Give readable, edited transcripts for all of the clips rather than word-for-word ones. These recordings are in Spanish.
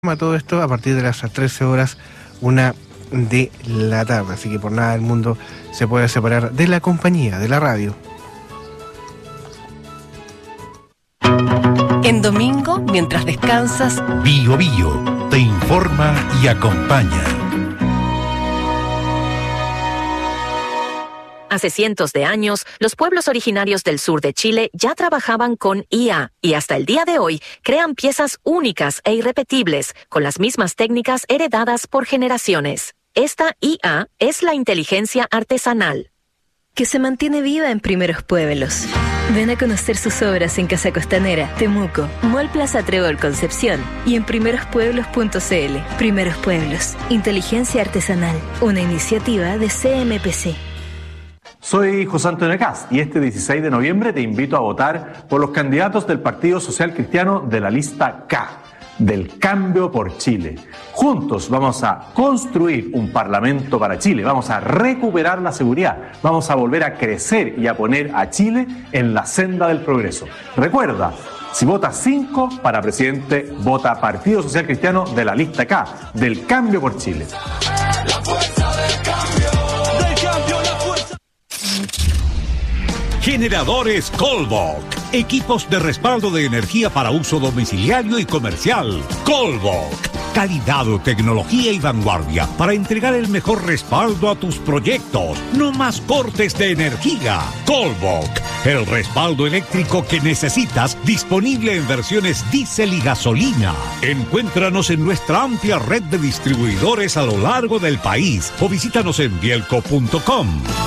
todo esto a partir de las 13 horas, 1 de la tarde. Así que por nada del mundo se puede separar de la compañía, de la radio. En domingo, mientras descansas, Bio Bio te informa y acompaña. hace cientos de años, los pueblos originarios del sur de Chile ya trabajaban con IA y hasta el día de hoy crean piezas únicas e irrepetibles con las mismas técnicas heredadas por generaciones. Esta IA es la inteligencia artesanal, que se mantiene viva en primeros pueblos. Ven a conocer sus obras en Casa Costanera, Temuco, Mall Plaza Trébol Concepción y en primerospueblos.cl. Primeros Pueblos, inteligencia artesanal, una iniciativa de CMPC. Soy José Antonio Cast y este 16 de noviembre te invito a votar por los candidatos del Partido Social Cristiano de la lista K, del Cambio por Chile. Juntos vamos a construir un parlamento para Chile, vamos a recuperar la seguridad, vamos a volver a crecer y a poner a Chile en la senda del progreso. Recuerda, si votas 5 para presidente, vota Partido Social Cristiano de la lista K, del Cambio por Chile. La fuerza del cambio, la fuerza. Generadores Colbok. Equipos de respaldo de energía para uso domiciliario y comercial. Colbok. Calidad, tecnología y vanguardia para entregar el mejor respaldo a tus proyectos. No más cortes de energía. Colbok. El respaldo eléctrico que necesitas, disponible en versiones diésel y gasolina. Encuéntranos en nuestra amplia red de distribuidores a lo largo del país o visítanos en bielco.com.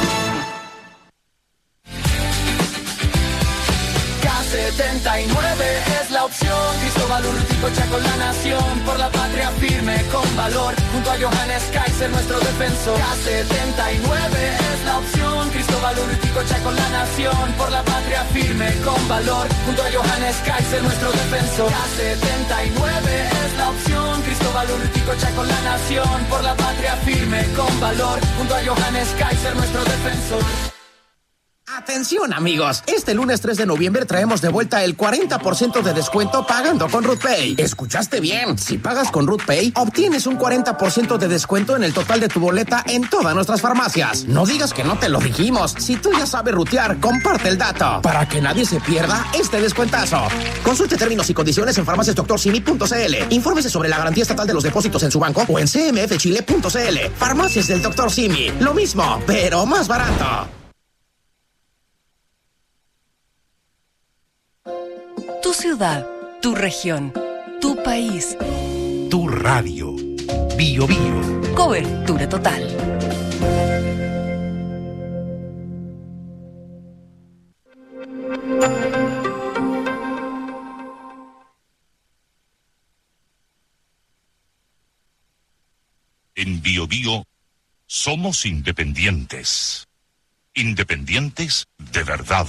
K79 es la opción. Cristóbal Urticocha con la nación, por la patria firme con valor, junto a Johannes Kaiser, nuestro defensor. K79 es la opción. Cristóbal Urticocha con la nación, por la patria firme con valor, junto a Johannes Kaiser, nuestro defensor. K79 es la opción. Cristóbal Urticocha con la nación, por la patria firme con valor, junto a Johannes Kaiser, nuestro defensor. Atención amigos, este lunes 3 de noviembre traemos de vuelta el 40% de descuento pagando con RootPay. ¿Escuchaste bien? Si pagas con RootPay, obtienes un 40% de descuento en el total de tu boleta en todas nuestras farmacias. No digas que no te lo dijimos. Si tú ya sabes rutear, comparte el dato para que nadie se pierda este descuentazo. Consulte términos y condiciones en farmaciasdoctorsimi.cl. Infórmese sobre la garantía estatal de los depósitos en su banco o en cmfchile.cl. Farmacias del Dr. Simi. Lo mismo, pero más barato. tu ciudad, tu región, tu país, tu radio. Bio Bio. Cobertura total. En Bio Bio somos independientes. Independientes de verdad.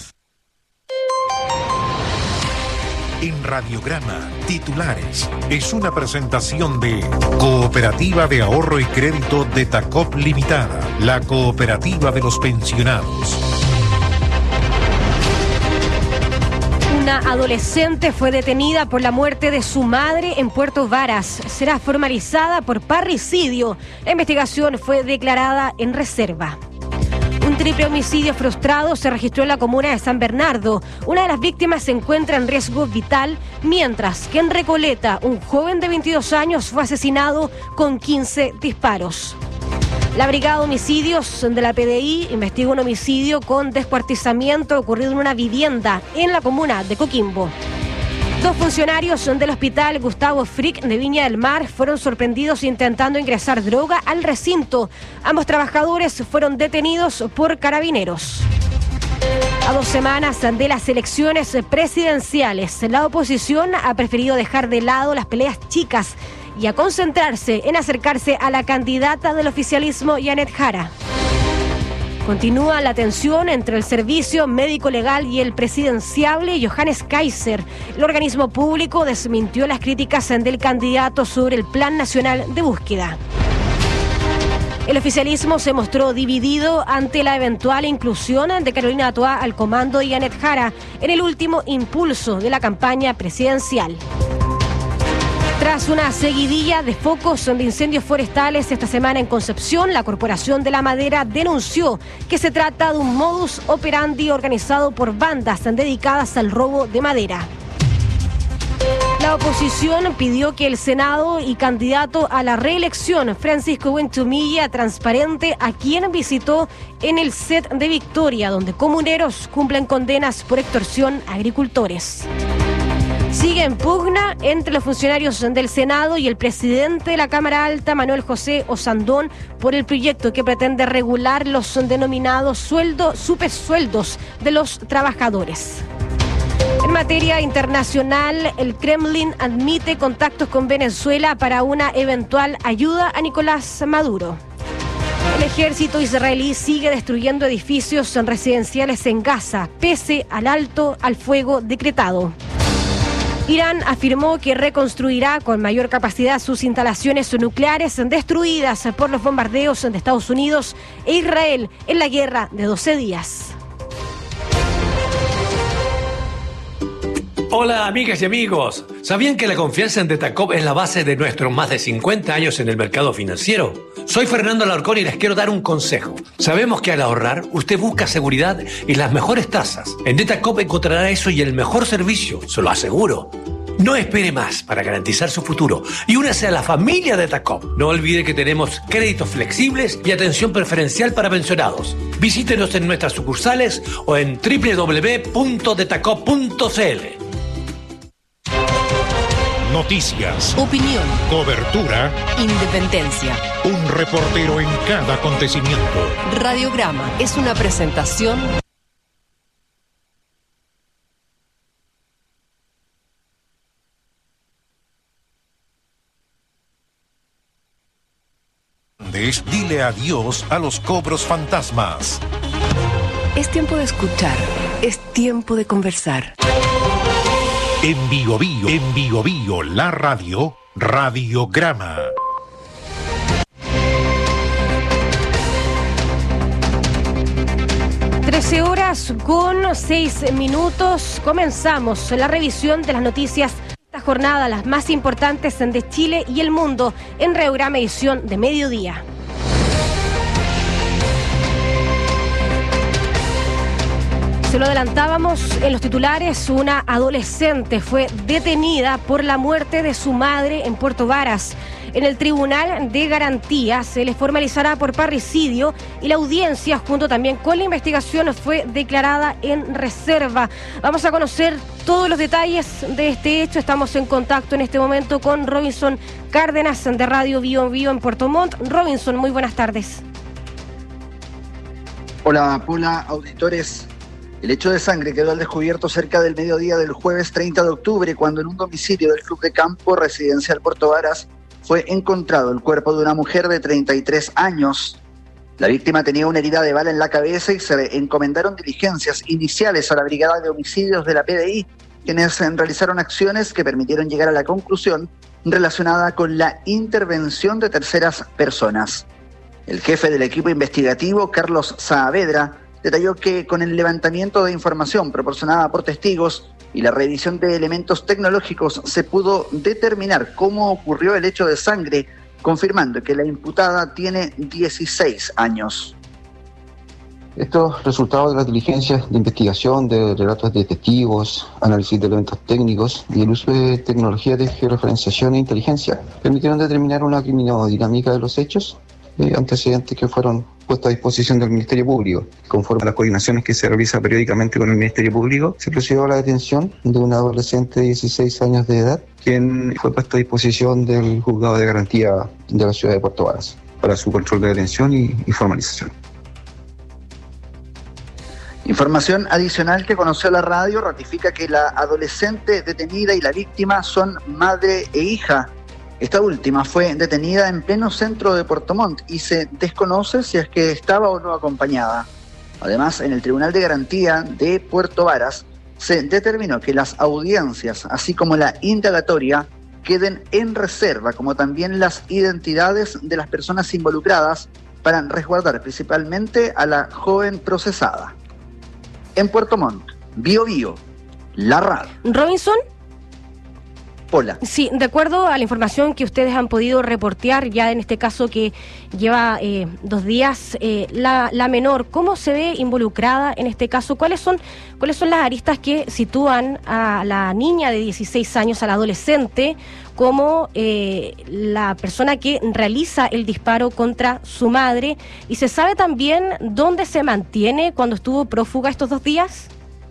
En Radiograma, titulares. Es una presentación de Cooperativa de Ahorro y Crédito de Tacop Limitada, la cooperativa de los pensionados. Una adolescente fue detenida por la muerte de su madre en Puerto Varas. Será formalizada por parricidio. La investigación fue declarada en reserva. Un triple homicidio frustrado se registró en la comuna de San Bernardo. Una de las víctimas se encuentra en riesgo vital, mientras que en Recoleta, un joven de 22 años fue asesinado con 15 disparos. La Brigada de Homicidios de la PDI investiga un homicidio con descuartizamiento ocurrido en una vivienda en la comuna de Coquimbo. 2 funcionarios del hospital Gustavo Frick de Viña del Mar fueron sorprendidos intentando ingresar droga al recinto. Ambos trabajadores fueron detenidos por carabineros. A 2 semanas de las elecciones presidenciales, la oposición ha preferido dejar de lado las peleas chicas y a concentrarse en acercarse a la candidata del oficialismo, Janet Jara. Continúa la tensión entre el Servicio Médico Legal y el presidenciable Johannes Kaiser. El organismo público desmintió las críticas del candidato sobre el Plan Nacional de Búsqueda. El oficialismo se mostró dividido ante la eventual inclusión de Carolina Toá al comando de Janet Jara en el último impulso de la campaña presidencial. Tras una seguidilla de focos de incendios forestales esta semana en Concepción, la Corporación de la Madera denunció que se trata de un modus operandi organizado por bandas dedicadas al robo de madera. La oposición pidió que el Senado y candidato a la reelección, Francisco Buentumilla, transparente a quien visitó en el set de Victoria, donde comuneros cumplen condenas por extorsión a agricultores. Sigue en pugna entre los funcionarios del Senado y el presidente de la Cámara Alta, Manuel José Osandón, por el proyecto que pretende regular los denominados supersueldos de los trabajadores. En materia internacional, el Kremlin admite contactos con Venezuela para una eventual ayuda a Nicolás Maduro. El ejército israelí sigue destruyendo edificios residenciales en Gaza, pese al alto al fuego decretado. Irán afirmó que reconstruirá con mayor capacidad sus instalaciones nucleares destruidas por los bombardeos de Estados Unidos e Israel en la guerra de 12 días. Hola amigas y amigos, ¿sabían que la confianza en Detacop es la base de nuestros más de 50 años en el mercado financiero? Soy Fernando Alarcón y les quiero dar un consejo. Sabemos que al ahorrar, usted busca seguridad y las mejores tasas. En Detacop encontrará eso y el mejor servicio, se lo aseguro. No espere más para garantizar su futuro y únase a la familia Detacop. No olvide que tenemos créditos flexibles y atención preferencial para pensionados. Visítenos en nuestras sucursales o en www.detacop.cl. Noticias, opinión, cobertura, independencia. un reportero en cada acontecimiento. Radiograma es una presentación Dile adiós a los cobros fantasmas. Es tiempo de escuchar, es tiempo de conversar. En Bio Bio, la radio, Radiograma. (13:06). Comenzamos la revisión de las noticias de esta jornada, las más importantes de Chile y el mundo, en Radiograma edición de mediodía. Se lo adelantábamos en los titulares, una adolescente fue detenida por la muerte de su madre en Puerto Varas. En el Tribunal de Garantía se le formalizará por parricidio y la audiencia, junto también con la investigación, fue declarada en reserva. Vamos a conocer todos los detalles de este hecho. Estamos en contacto en este momento con Robinson Cárdenas de Radio Bio Bio en Puerto Montt. Robinson, muy buenas tardes. Hola, Paula, auditores. El hecho de sangre quedó al descubierto cerca del mediodía del jueves 30 de octubre, cuando en un domicilio del Club de Campo Residencial Puerto Varas fue encontrado el cuerpo de una mujer de 33 años. La víctima tenía una herida de bala en la cabeza y se encomendaron diligencias iniciales a la Brigada de Homicidios de la PDI, quienes realizaron acciones que permitieron llegar a la conclusión relacionada con la intervención de terceras personas. El jefe del equipo investigativo, Carlos Saavedra, detalló que con el levantamiento de información proporcionada por testigos y la revisión de elementos tecnológicos se pudo determinar cómo ocurrió el hecho de sangre, confirmando que la imputada tiene 16 años. Estos resultados de las diligencias de investigación, de relatos de testigos, análisis de elementos técnicos y el uso de tecnologías de georreferenciación e inteligencia permitieron determinar una criminodinámica de los hechos, antecedentes que fueron puestos a disposición del Ministerio Público. Conforme a las coordinaciones que se realizan periódicamente con el Ministerio Público, se procedió a la detención de un adolescente de 16 años de edad, quien fue puesto a disposición del Juzgado de Garantía de la ciudad de Puerto Varas para su control de detención y formalización. Información adicional que conoció la radio ratifica que la adolescente detenida y la víctima son madre e hija. Esta última fue detenida en pleno centro de Puerto Montt y se desconoce si es que estaba o no acompañada. Además, en el Tribunal de Garantía de Puerto Varas se determinó que las audiencias, así como la indagatoria, queden en reserva, como también las identidades de las personas involucradas, para resguardar principalmente a la joven procesada. En Puerto Montt, Bio Bio, la radio. Robinson. Pola. Sí, de acuerdo a la información que ustedes han podido reportear, ya en este caso que lleva 2 días, la menor, ¿cómo se ve involucrada en este caso? ¿Cuáles son las aristas que sitúan a la niña de 16 años, a la adolescente, como la persona que realiza el disparo contra su madre? ¿Y se sabe también dónde se mantiene cuando estuvo prófuga estos 2 días?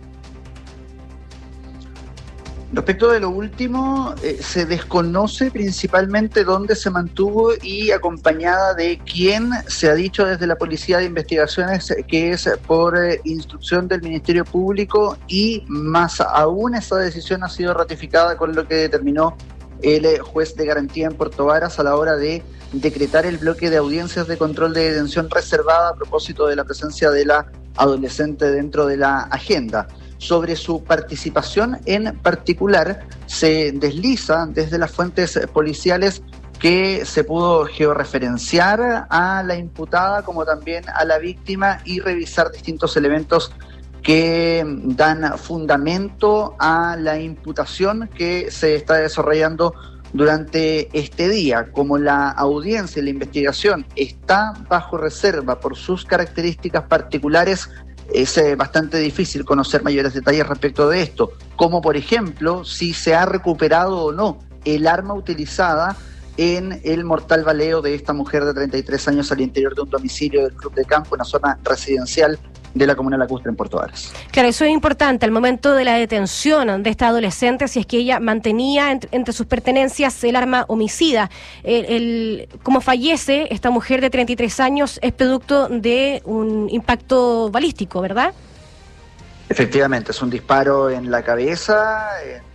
Respecto de lo último, se desconoce principalmente dónde se mantuvo y acompañada de quién. Se ha dicho desde la Policía de Investigaciones que es por instrucción del Ministerio Público, y más aún esa decisión ha sido ratificada con lo que determinó el juez de garantía en Puerto Varas a la hora de decretar el bloque de audiencias de control de detención reservada a propósito de la presencia de la adolescente dentro de la agenda. Sobre su participación en particular, se desliza desde las fuentes policiales que se pudo georreferenciar a la imputada como también a la víctima y revisar distintos elementos que dan fundamento a la imputación que se está desarrollando durante este día. Como la audiencia y la investigación está bajo reserva por sus características particulares, es bastante difícil conocer mayores detalles respecto de esto, como por ejemplo si se ha recuperado o no el arma utilizada en el mortal baleo de esta mujer de 33 años al interior de un domicilio del Club de Campo, una zona residencial de la comuna Lacustre en Puerto Varas. Claro, eso es importante al momento de la detención de esta adolescente, si es que ella mantenía entre sus pertenencias el arma homicida. Como fallece esta mujer de 33 años es producto de un impacto balístico, ¿verdad? Efectivamente, es un disparo en la cabeza,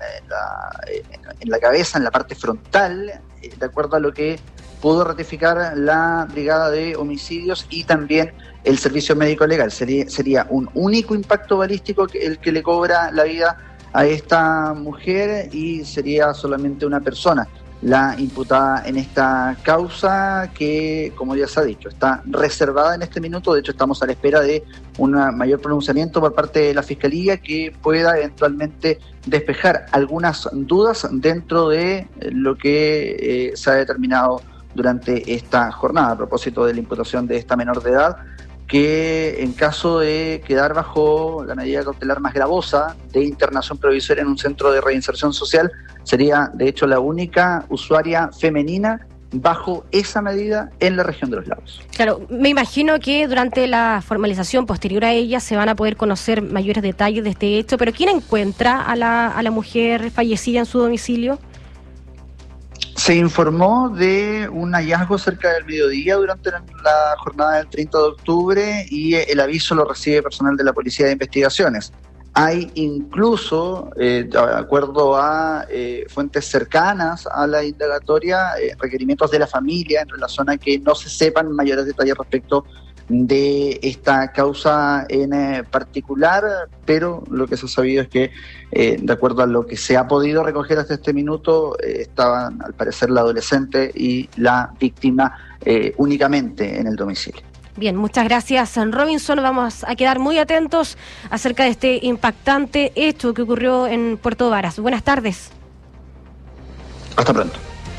en la parte frontal, de acuerdo a lo que pudo ratificar la Brigada de Homicidios y también el Servicio Médico Legal. Sería un único impacto balístico el que le cobra la vida a esta mujer, y sería solamente una persona la imputada en esta causa que, como ya se ha dicho, está reservada en este minuto. De hecho, estamos a la espera de un mayor pronunciamiento por parte de la Fiscalía que pueda eventualmente despejar algunas dudas dentro de lo que se ha determinado durante esta jornada a propósito de la imputación de esta menor de edad, que en caso de quedar bajo la medida cautelar más gravosa de internación provisoria en un centro de reinserción social, sería de hecho la única usuaria femenina bajo esa medida en la región de Los Lagos. Claro, me imagino que durante la formalización posterior a ella se van a poder conocer mayores detalles de este hecho, pero ¿quién encuentra a la mujer fallecida en su domicilio? Se informó de un hallazgo cerca del mediodía durante la jornada del 30 de octubre y el aviso lo recibe personal de la Policía de Investigaciones. Hay incluso, de acuerdo a fuentes cercanas a la indagatoria, requerimientos de la familia en relación a que no se sepan mayores detalles respecto de esta causa en particular, pero lo que se ha sabido es que, de acuerdo a lo que se ha podido recoger hasta este minuto, estaban al parecer la adolescente y la víctima únicamente en el domicilio. Bien, muchas gracias, Robinson. Vamos a quedar muy atentos acerca de este impactante hecho que ocurrió en Puerto Varas. Buenas tardes. Hasta pronto.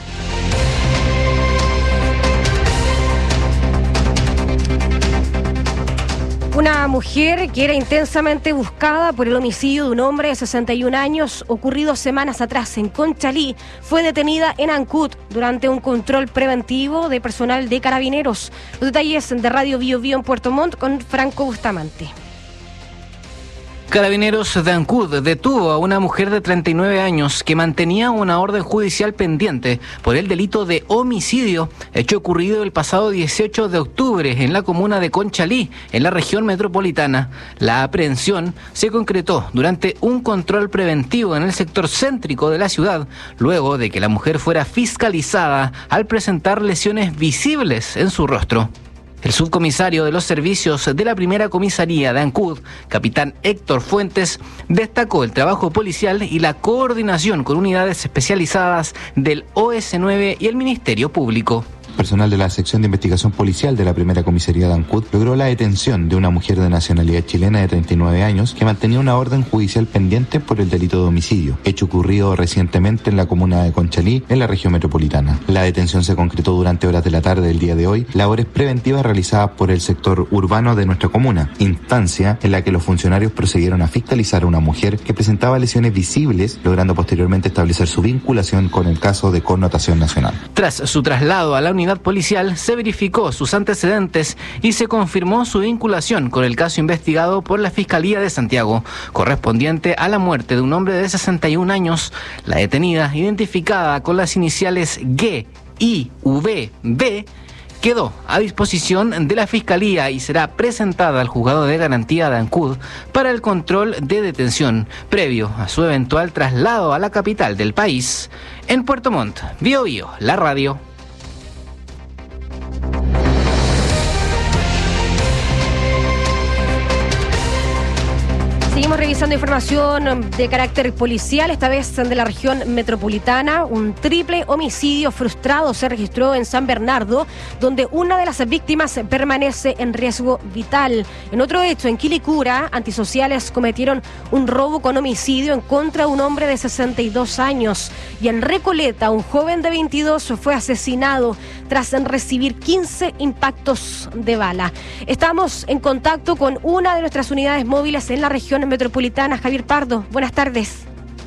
Una mujer que era intensamente buscada por el homicidio de un hombre de 61 años ocurrido semanas atrás en Conchalí fue detenida en Ancud durante un control preventivo de personal de Carabineros. Los detalles de Radio Bio Bio en Puerto Montt con Franco Bustamante. Carabineros de Ancud detuvo a una mujer de 39 años que mantenía una orden judicial pendiente por el delito de homicidio, hecho ocurrido el pasado 18 de octubre en la comuna de Conchalí, en la región metropolitana. La aprehensión se concretó durante un control preventivo en el sector céntrico de la ciudad, luego de que la mujer fuera fiscalizada al presentar lesiones visibles en su rostro. El subcomisario de los servicios de la primera comisaría de Ancud, capitán Héctor Fuentes, destacó el trabajo policial y la coordinación con unidades especializadas del OS9 y el Ministerio Público. personal de la sección de investigación policial de la primera comisaría de Ancud logró la detención de una mujer de nacionalidad chilena de 39 años que mantenía una orden judicial pendiente por el delito de homicidio, hecho ocurrido recientemente en la comuna de Conchalí, en la región metropolitana. La detención se concretó durante horas de la tarde del día de hoy, labores preventivas realizadas por el sector urbano de nuestra comuna, instancia en la que los funcionarios procedieron a fiscalizar a una mujer que presentaba lesiones visibles, logrando posteriormente establecer su vinculación con el caso de connotación nacional. Tras su traslado a la unidad policial, se verificó sus antecedentes y se confirmó su vinculación con el caso investigado por la Fiscalía de Santiago, correspondiente a la muerte de un hombre de 61 años. La detenida, identificada con las iniciales G, I, V, B, quedó a disposición de la Fiscalía y será presentada al Juzgado de Garantía de Ancud para el control de detención, previo a su eventual traslado a la capital del país. En Puerto Montt, Bío Bío, la radio. Seguimos revisando información de carácter policial, esta vez de la región metropolitana. Un triple homicidio frustrado se registró en San Bernardo, donde una de las víctimas permanece en riesgo vital. En otro hecho, en Quilicura, antisociales cometieron un robo con homicidio en contra de un hombre de 62 años. Y en Recoleta, un joven de 22 fue asesinado tras recibir 15 impactos de bala. Estamos en contacto con una de nuestras unidades móviles en la región metropolitana. Javier Pardo, buenas tardes.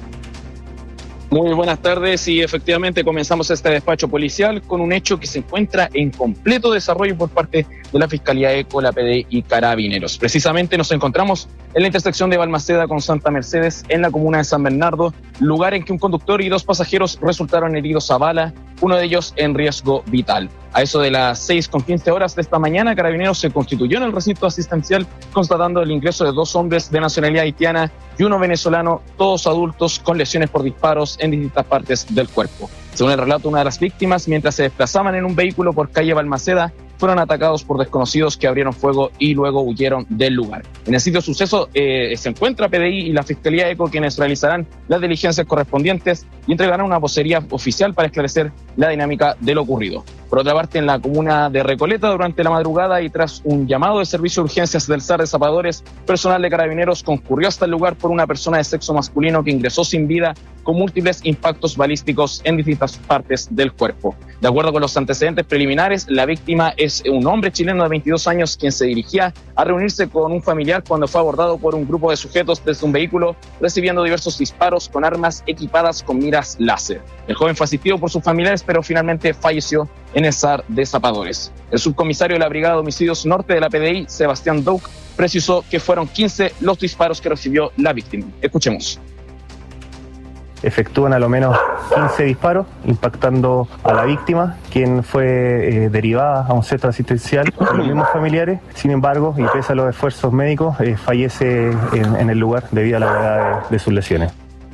Muy buenas tardes y efectivamente comenzamos este despacho policial con un hecho que se encuentra en completo desarrollo por parte de la Fiscalía ECO, la PDI y Carabineros. Precisamente nos encontramos en la intersección de Balmaceda con Santa Mercedes en la comuna de San Bernardo, lugar en que un conductor y 2 pasajeros resultaron heridos a bala, uno de ellos en riesgo vital. A eso de las 6:15 de esta mañana, Carabineros se constituyó en el recinto asistencial constatando el ingreso de 2 hombres de nacionalidad haitiana y uno venezolano, todos adultos con lesiones por disparos en distintas partes del cuerpo. Según el relato de una de las víctimas, mientras se desplazaban en un vehículo por calle Balmaceda, fueron atacados por desconocidos que abrieron fuego y luego huyeron del lugar. En el sitio de suceso se encuentra PDI y la Fiscalía ECO, quienes realizarán las diligencias correspondientes y entregarán una vocería oficial para esclarecer la dinámica de lo ocurrido. Por otra parte, en la comuna de Recoleta, durante la madrugada y tras un llamado de servicio de urgencias del SAR de Zapadores, personal de Carabineros concurrió hasta el lugar por una persona de sexo masculino que ingresó sin vida con múltiples impactos balísticos en distintas partes del cuerpo. De acuerdo con los antecedentes preliminares, la víctima es un hombre chileno de 22 años quien se dirigía a reunirse con un familiar cuando fue abordado por un grupo de sujetos desde un vehículo recibiendo diversos disparos con armas equipadas con miras láser. El joven fue asistido por sus familiares, pero finalmente falleció en el SAR de Zapadores. El subcomisario de la Brigada de Homicidios Norte de la PDI, Sebastián Douk, precisó que fueron 15 los disparos que recibió la víctima. Escuchemos. Efectúan a lo menos 15 disparos impactando a la víctima, quien fue derivada a un centro asistencial por los mismos familiares. Sin embargo, y pese a los esfuerzos médicos, fallece en el lugar debido a la gravedad de sus lesiones.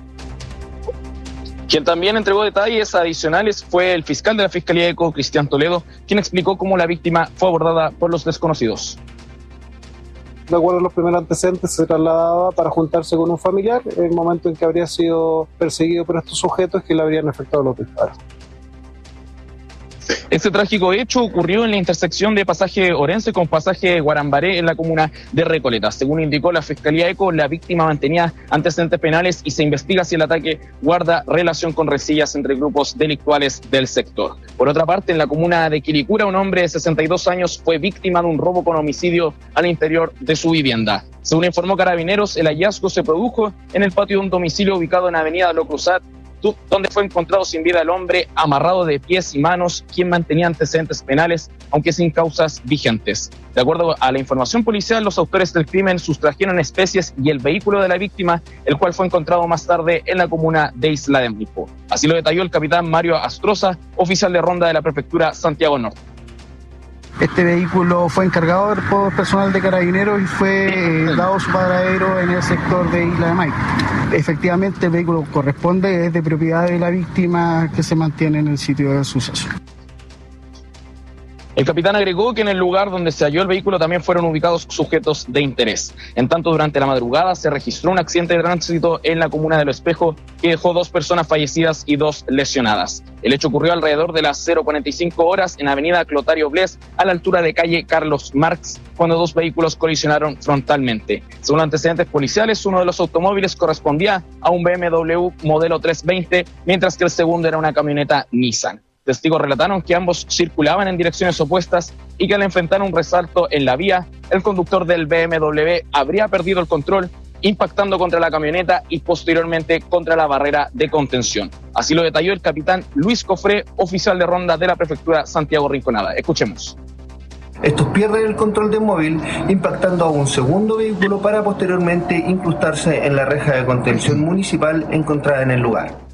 Quien también entregó detalles adicionales fue el fiscal de la Fiscalía ECO, Cristian Toledo, quien explicó cómo la víctima fue abordada por los desconocidos. De acuerdo a los primeros antecedentes, se trasladaba para juntarse con un familiar en el momento en que habría sido perseguido por estos sujetos que le habrían efectuado los disparos. Este trágico hecho ocurrió en la intersección de pasaje Orense con pasaje Guarambaré en la comuna de Recoleta. Según indicó la Fiscalía ECO, la víctima mantenía antecedentes penales y se investiga si el ataque guarda relación con rencillas entre grupos delictuales del sector. Por otra parte, en la comuna de Quilicura, un hombre de 62 años fue víctima de un robo con homicidio al interior de su vivienda. Según informó Carabineros, el hallazgo se produjo en el patio de un domicilio ubicado en Avenida Lo Cruzat, donde fue encontrado sin vida el hombre amarrado de pies y manos, quien mantenía antecedentes penales, aunque sin causas vigentes. De acuerdo a la información policial, los autores del crimen sustrajeron especies y el vehículo de la víctima, el cual fue encontrado más tarde en la comuna de Isla de Maipo. Así lo detalló el capitán Mario Astroza, oficial de ronda de la prefectura Santiago Norte. Este vehículo fue encargado por personal de Carabineros y fue dado su paradero en el sector de Isla de Maipo. Efectivamente, el vehículo corresponde, es de propiedad de la víctima que se mantiene en el sitio del suceso. El capitán agregó que en el lugar donde se halló el vehículo también fueron ubicados sujetos de interés. En tanto, durante la madrugada se registró un accidente de tránsito en la comuna de Lo Espejo que dejó 2 personas fallecidas y 2 lesionadas. El hecho ocurrió alrededor de las 0:45 horas en avenida Clotario Bles, a la altura de calle Carlos Marx, cuando 2 vehículos colisionaron frontalmente. Según antecedentes policiales, uno de los automóviles correspondía a un BMW modelo 320, mientras que el segundo era una camioneta Nissan. Testigos relataron que ambos circulaban en direcciones opuestas y que al enfrentar un resalto en la vía, el conductor del BMW habría perdido el control, impactando contra la camioneta y posteriormente contra la barrera de contención. Así lo detalló el capitán Luis Cofré, oficial de ronda de la prefectura Santiago Rinconada. Escuchemos. Estos pierden el control del móvil, impactando a un segundo vehículo para posteriormente incrustarse en la reja de contención municipal encontrada en el lugar.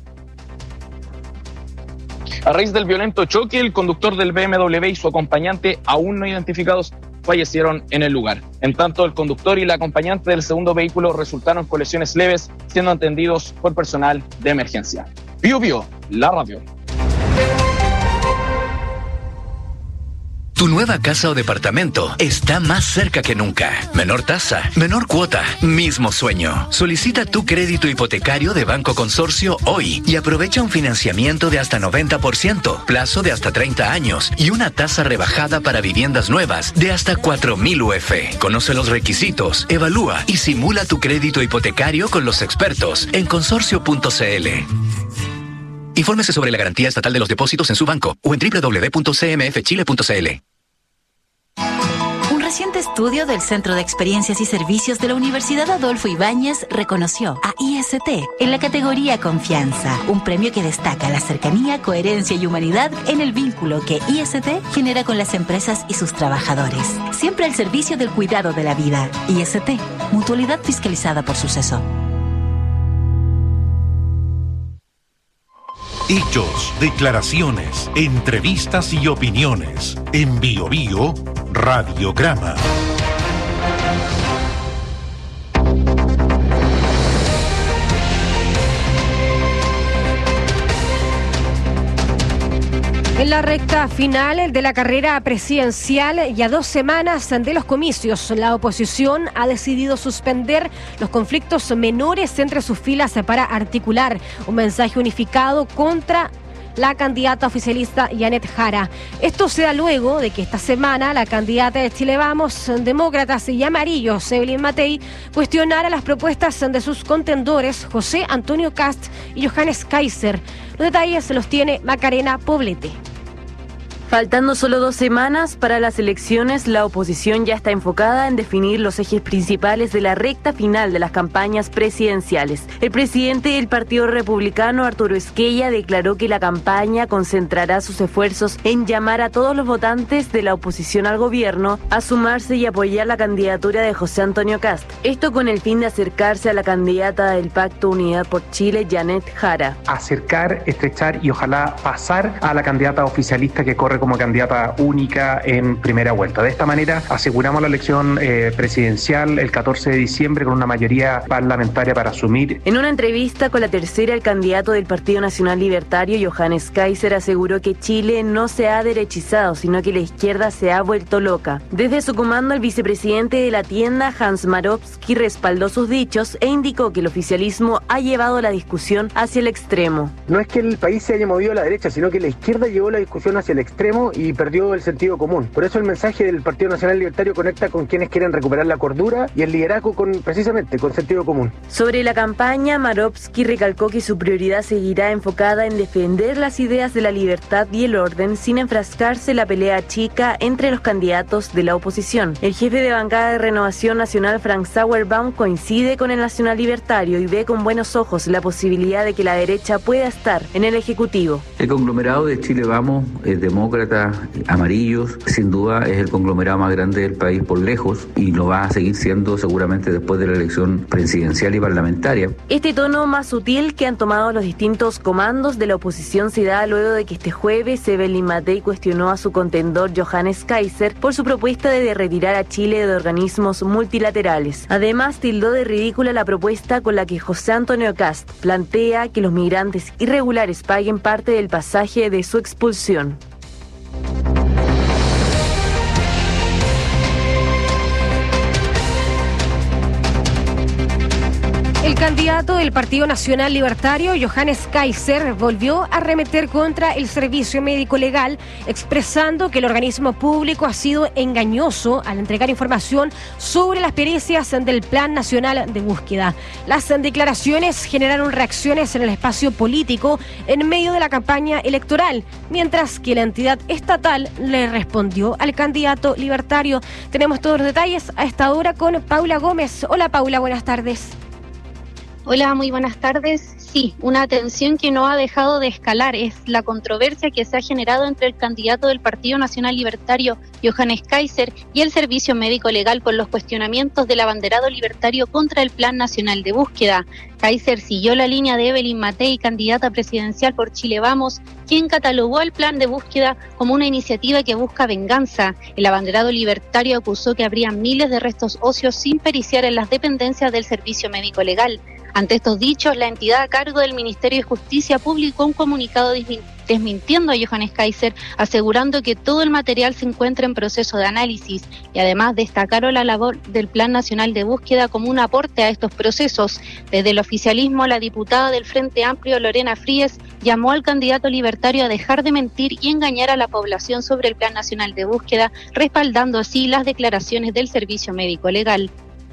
A raíz del violento choque, el conductor del BMW y su acompañante, aún no identificados, fallecieron en el lugar. En tanto, el conductor y la acompañante del segundo vehículo resultaron con lesiones leves, siendo atendidos por personal de emergencia. Bio Bio, la radio. Tu nueva casa o departamento está más cerca que nunca. Menor tasa, menor cuota, mismo sueño. Solicita tu crédito hipotecario de Banco Consorcio hoy y aprovecha un financiamiento de hasta 90%, plazo de hasta 30 años y una tasa rebajada para viviendas nuevas de hasta 4.000 UF. Conoce los requisitos, evalúa y simula tu crédito hipotecario con los expertos en consorcio.cl. Infórmese sobre la garantía estatal de los depósitos en su banco o en www.cmfchile.cl. Un reciente estudio del Centro de Experiencias y Servicios de la Universidad Adolfo Ibáñez reconoció a IST en la categoría Confianza, un premio que destaca la cercanía, coherencia y humanidad en el vínculo que IST genera con las empresas y sus trabajadores. Siempre al servicio del cuidado de la vida. IST, mutualidad fiscalizada por Suceso. Hechos, declaraciones, entrevistas y opiniones. En Bio Bio, Radiograma. En la recta final de la carrera presidencial y a 2 semanas de los comicios, la oposición ha decidido suspender los conflictos menores entre sus filas para articular un mensaje unificado contra la candidata oficialista Janet Jara. Esto se da luego de que esta semana la candidata de Chile Vamos, Demócratas y Amarillos, Evelyn Matei, cuestionara las propuestas de sus contendores José Antonio Kast y Johannes Kaiser. Los detalles los tiene Macarena Poblete. Faltando solo 2 semanas para las elecciones, la oposición ya está enfocada en definir los ejes principales de la recta final de las campañas presidenciales. El presidente del Partido Republicano, Arturo Esquella, declaró que la campaña concentrará sus esfuerzos en llamar a todos los votantes de la oposición al gobierno a sumarse y apoyar la candidatura de José Antonio Kast. Esto con el fin de acercarse a la candidata del Pacto Unidad por Chile, Janet Jara. Acercar, estrechar y ojalá pasar a la candidata oficialista que corre como candidata única en primera vuelta. De esta manera aseguramos la elección presidencial el 14 de diciembre con una mayoría parlamentaria para asumir. En una entrevista con La Tercera, el candidato del Partido Nacional Libertario, Johannes Kaiser, aseguró que Chile no se ha derechizado, sino que la izquierda se ha vuelto loca. Desde su comando, el vicepresidente de la tienda, Hans Marowski, respaldó sus dichos e indicó que el oficialismo ha llevado la discusión hacia el extremo. No es que el país se haya movido a la derecha, sino que la izquierda llevó la discusión hacia el extremo y perdió el sentido común. Por eso el mensaje del Partido Nacional Libertario conecta con quienes quieren recuperar la cordura y el liderazgo precisamente con sentido común. Sobre la campaña, Marowski recalcó que su prioridad seguirá enfocada en defender las ideas de la libertad y el orden sin enfrascarse en la pelea chica entre los candidatos de la oposición. El jefe de bancada de Renovación Nacional, Frank Sauerbaum, coincide con el Nacional Libertario y ve con buenos ojos la posibilidad de que la derecha pueda estar en el Ejecutivo. El conglomerado de Chile Vamos, Demócratas, Amarillos, sin duda es el conglomerado más grande del país por lejos y lo va a seguir siendo seguramente después de la elección presidencial y parlamentaria. Este tono más sutil que han tomado los distintos comandos de la oposición se da luego de que este jueves Evelyn Matei cuestionó a su contendor Johannes Kaiser por su propuesta de retirar a Chile de organismos multilaterales. Además, tildó de ridícula la propuesta con la que José Antonio Kast plantea que los migrantes irregulares paguen parte del pasaje de su expulsión. El candidato del Partido Nacional Libertario, Johannes Kaiser, volvió a arremeter contra el Servicio Médico Legal, expresando que el organismo público ha sido engañoso al entregar información sobre las pericias del Plan Nacional de Búsqueda. Las declaraciones generaron reacciones en el espacio político en medio de la campaña electoral, mientras que la entidad estatal le respondió al candidato libertario. Tenemos todos los detalles a esta hora con Paula Gómez. Hola Paula, buenas tardes. Hola, muy buenas tardes. Sí, una tensión que no ha dejado de escalar es la controversia que se ha generado entre el candidato del Partido Nacional Libertario, Johannes Kaiser, y el Servicio Médico Legal por los cuestionamientos del abanderado libertario contra el Plan Nacional de Búsqueda. Kaiser siguió la línea de Evelyn Matei, candidata presidencial por Chile Vamos, quien catalogó al plan de búsqueda como una iniciativa que busca venganza. El abanderado libertario acusó que habría miles de restos óseos sin periciar en las dependencias del Servicio Médico Legal. Ante estos dichos, la entidad a cargo del Ministerio de Justicia publicó un comunicado desmintiendo a Johannes Kaiser, asegurando que todo el material se encuentra en proceso de análisis y además destacaron la labor del Plan Nacional de Búsqueda como un aporte a estos procesos. Desde el oficialismo, la diputada del Frente Amplio, Lorena Fríes, llamó al candidato libertario a dejar de mentir y engañar a la población sobre el Plan Nacional de Búsqueda, respaldando así las declaraciones del Servicio Médico Legal.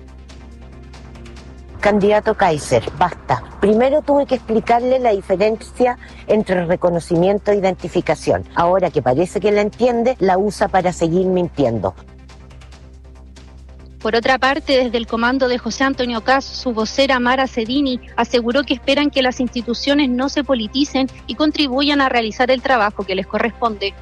Candidato Kaiser, basta. Primero tuve que explicarle la diferencia entre reconocimiento e identificación. Ahora que parece que la entiende, la usa para seguir mintiendo. Por otra parte, desde el comando de José Antonio Caz, su vocera Mara Cedini aseguró que esperan que las instituciones no se politicen y contribuyan a realizar el trabajo que les corresponde.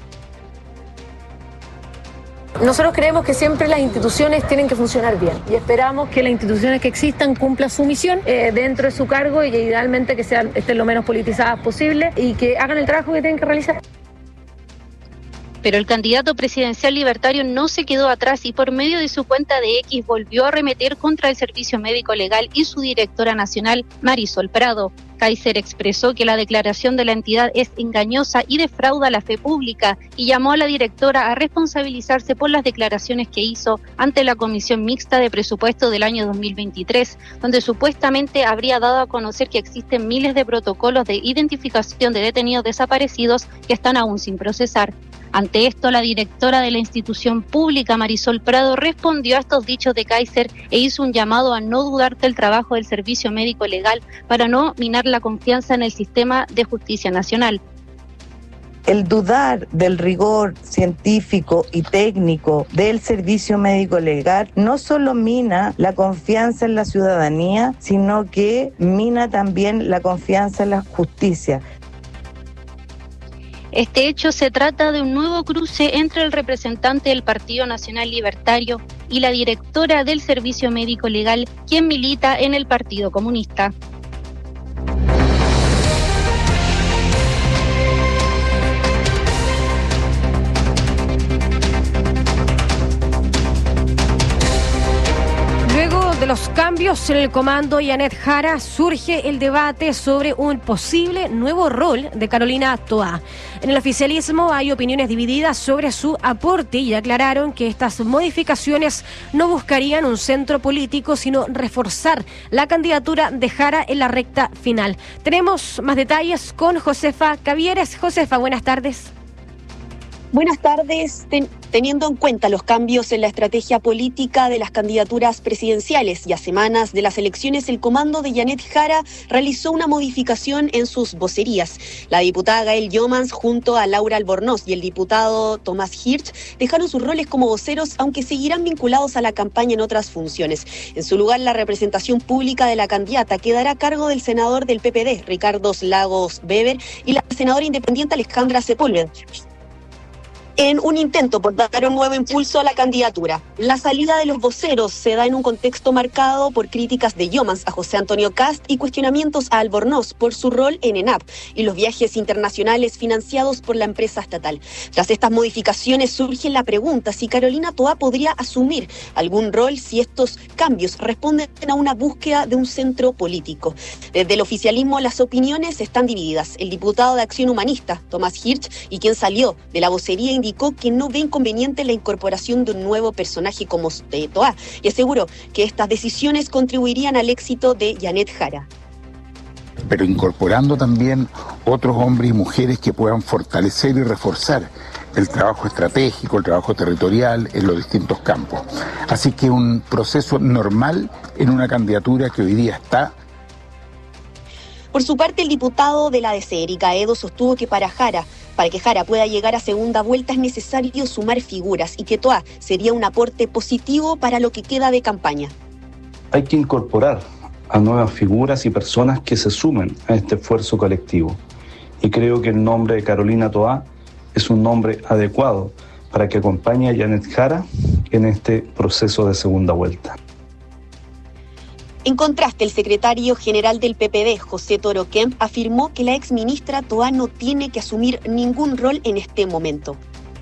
Nosotros creemos que siempre las instituciones tienen que funcionar bien y esperamos que las instituciones que existan cumplan su misión dentro de su cargo y idealmente que estén lo menos politizadas posible y que hagan el trabajo que tienen que realizar. Pero el candidato presidencial libertario no se quedó atrás y por medio de su cuenta de X volvió a arremeter contra el Servicio Médico Legal y su directora nacional, Marisol Prado. Kaiser expresó que la declaración de la entidad es engañosa y defrauda la fe pública y llamó a la directora a responsabilizarse por las declaraciones que hizo ante la Comisión Mixta de Presupuesto del año 2023, donde supuestamente habría dado a conocer que existen miles de protocolos de identificación de detenidos desaparecidos que están aún sin procesar. Ante esto, la directora de la institución pública, Marisol Prado, respondió a estos dichos de Kaiser e hizo un llamado a no dudar del trabajo del Servicio Médico Legal para no minar la confianza en el sistema de justicia nacional. El dudar del rigor científico y técnico del Servicio Médico Legal no solo mina la confianza en la ciudadanía, sino que mina también la confianza en la justicia. Este hecho se trata de un nuevo cruce entre el representante del Partido Nacional Libertario y la directora del Servicio Médico Legal, quien milita en el Partido Comunista. De los cambios en el comando Janet Jara, surge el debate sobre un posible nuevo rol de Carolina Toá. En el oficialismo hay opiniones divididas sobre su aporte y aclararon que estas modificaciones no buscarían un centro político, sino reforzar la candidatura de Jara en la recta final. Tenemos más detalles con Josefa Cavieres. Josefa, buenas tardes. Buenas tardes. Teniendo en cuenta los cambios en la estrategia política de las candidaturas presidenciales y a semanas de las elecciones, el comando de Janet Jara realizó una modificación en sus vocerías. La diputada Gael Jomans junto a Laura Albornoz y el diputado Tomás Hirsch dejaron sus roles como voceros, aunque seguirán vinculados a la campaña en otras funciones. En su lugar, la representación pública de la candidata quedará a cargo del senador del PPD, Ricardo Lagos Weber, y la senadora independiente Alejandra Sepúlveda, en un intento por dar un nuevo impulso a la candidatura. La salida de los voceros se da en un contexto marcado por críticas de Jomans a José Antonio Cast y cuestionamientos a Albornoz por su rol en ENAP y los viajes internacionales financiados por la empresa estatal. Tras estas modificaciones surge la pregunta si Carolina Toá podría asumir algún rol si estos cambios responden a una búsqueda de un centro político. Desde el oficialismo las opiniones están divididas. El diputado de Acción Humanista, Tomás Hirsch, y quien salió de la vocería, indicó indicó que no ve inconveniente la incorporación de un nuevo personaje como Toá y aseguró que estas decisiones contribuirían al éxito de Janet Jara. Pero incorporando también otros hombres y mujeres que puedan fortalecer y reforzar el trabajo estratégico, el trabajo territorial en los distintos campos. Así que un proceso normal en una candidatura que hoy día está. Por su parte, el diputado de la DC, Erika Aedo, sostuvo que para que Jara pueda llegar a segunda vuelta es necesario sumar figuras y que Toá sería un aporte positivo para lo que queda de campaña. Hay que incorporar a nuevas figuras y personas que se sumen a este esfuerzo colectivo. Y creo que el nombre de Carolina Toá es un nombre adecuado para que acompañe a Janet Jara en este proceso de segunda vuelta. En contraste, el secretario general del PPD, José Toro Kemp, afirmó que la exministra Toá no tiene que asumir ningún rol en este momento.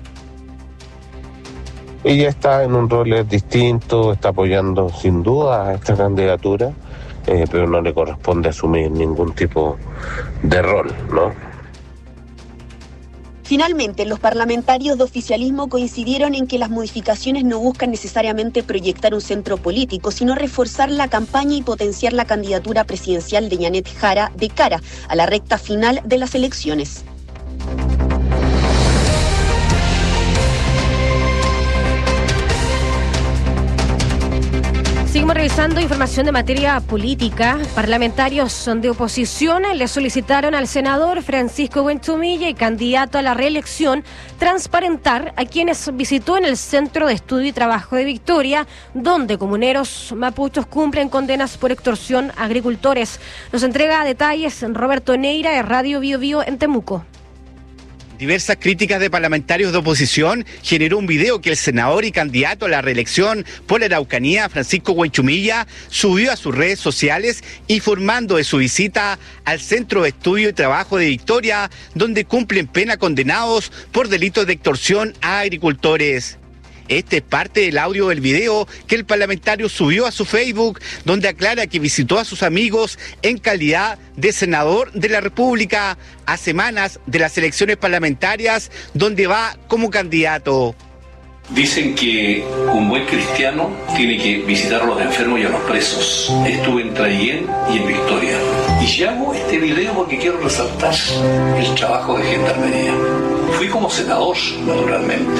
Ella está en un rol distinto, está apoyando sin duda a esta candidatura, pero no le corresponde asumir ningún tipo de rol, ¿no? Finalmente, los parlamentarios de oficialismo coincidieron en que las modificaciones no buscan necesariamente proyectar un centro político, sino reforzar la campaña y potenciar la candidatura presidencial de Janet Jara de cara a la recta final de las elecciones. Seguimos revisando información de materia política. Parlamentarios de oposición le solicitaron al senador Francisco Huenchumilla y candidato a la reelección transparentar a quienes visitó en el Centro de Estudio y Trabajo de Victoria, donde comuneros mapuchos cumplen condenas por extorsión a agricultores. Nos entrega detalles Roberto Neira de Radio Bio Bio en Temuco. Diversas críticas de parlamentarios de oposición generó un video que el senador y candidato a la reelección por la Araucanía, Francisco Huenchumilla, subió a sus redes sociales informando de su visita al Centro de Estudio y Trabajo de Victoria, donde cumplen pena condenados por delitos de extorsión a agricultores. Este es parte del audio del video que el parlamentario subió a su Facebook, donde aclara que visitó a sus amigos en calidad de senador de la República a semanas de las elecciones parlamentarias, donde va como candidato. Dicen que un buen cristiano tiene que visitar a los enfermos y a los presos. Estuve en Traillén y en Victoria. Y hago este video porque quiero resaltar el trabajo de gendarmería. Fui como senador, naturalmente.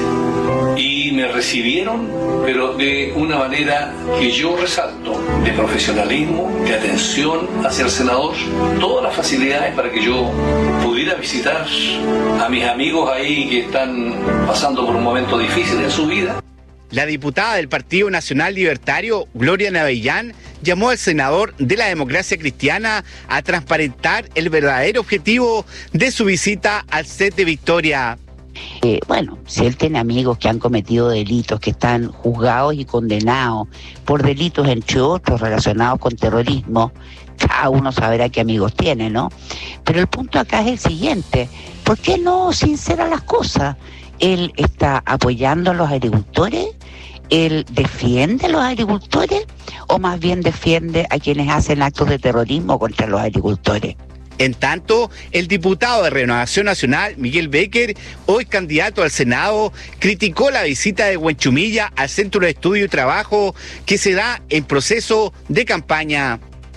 Y me recibieron, pero de una manera que yo resalto, de profesionalismo, de atención hacia el senador, todas las facilidades para que yo pudiera visitar a mis amigos ahí que están pasando por un momento difícil en su vida. La diputada del Partido Nacional Libertario, Gloria Navellán, llamó al senador de la Democracia Cristiana a transparentar el verdadero objetivo de su visita al CET de Victoria. Bueno, si él tiene amigos que han cometido delitos, que están juzgados y condenados por delitos, entre otros, relacionados con terrorismo, cada uno sabrá qué amigos tiene, ¿no? Pero el punto acá es el siguiente: ¿por qué no sincera las cosas? ¿Él está apoyando a los agricultores? ¿Él defiende a los agricultores? ¿O más bien defiende a quienes hacen actos de terrorismo contra los agricultores? En tanto, el diputado de Renovación Nacional, Miguel Becker, hoy candidato al Senado, criticó la visita de Huenchumilla al Centro de Estudio y Trabajo que se da en proceso de campaña.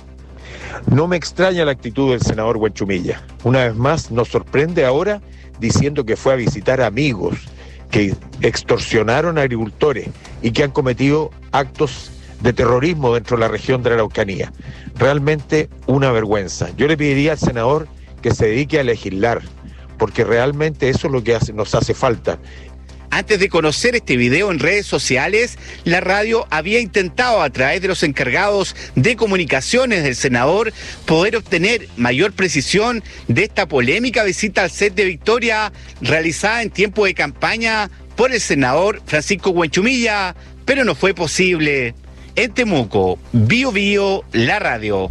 No me extraña la actitud del senador Huenchumilla. Una vez más nos sorprende ahora diciendo que fue a visitar a amigos que extorsionaron a agricultores y que han cometido actos de terrorismo dentro de la región de la Araucanía. Realmente una vergüenza. Yo le pediría al senador que se dedique a legislar, porque realmente eso es lo que nos hace falta. Antes de conocer este video en redes sociales, la radio había intentado a través de los encargados de comunicaciones del senador poder obtener mayor precisión de esta polémica visita al CET de Victoria realizada en tiempo de campaña por el senador Francisco Huenchumilla, pero no fue posible. En Temuco, Bio Bio, la radio.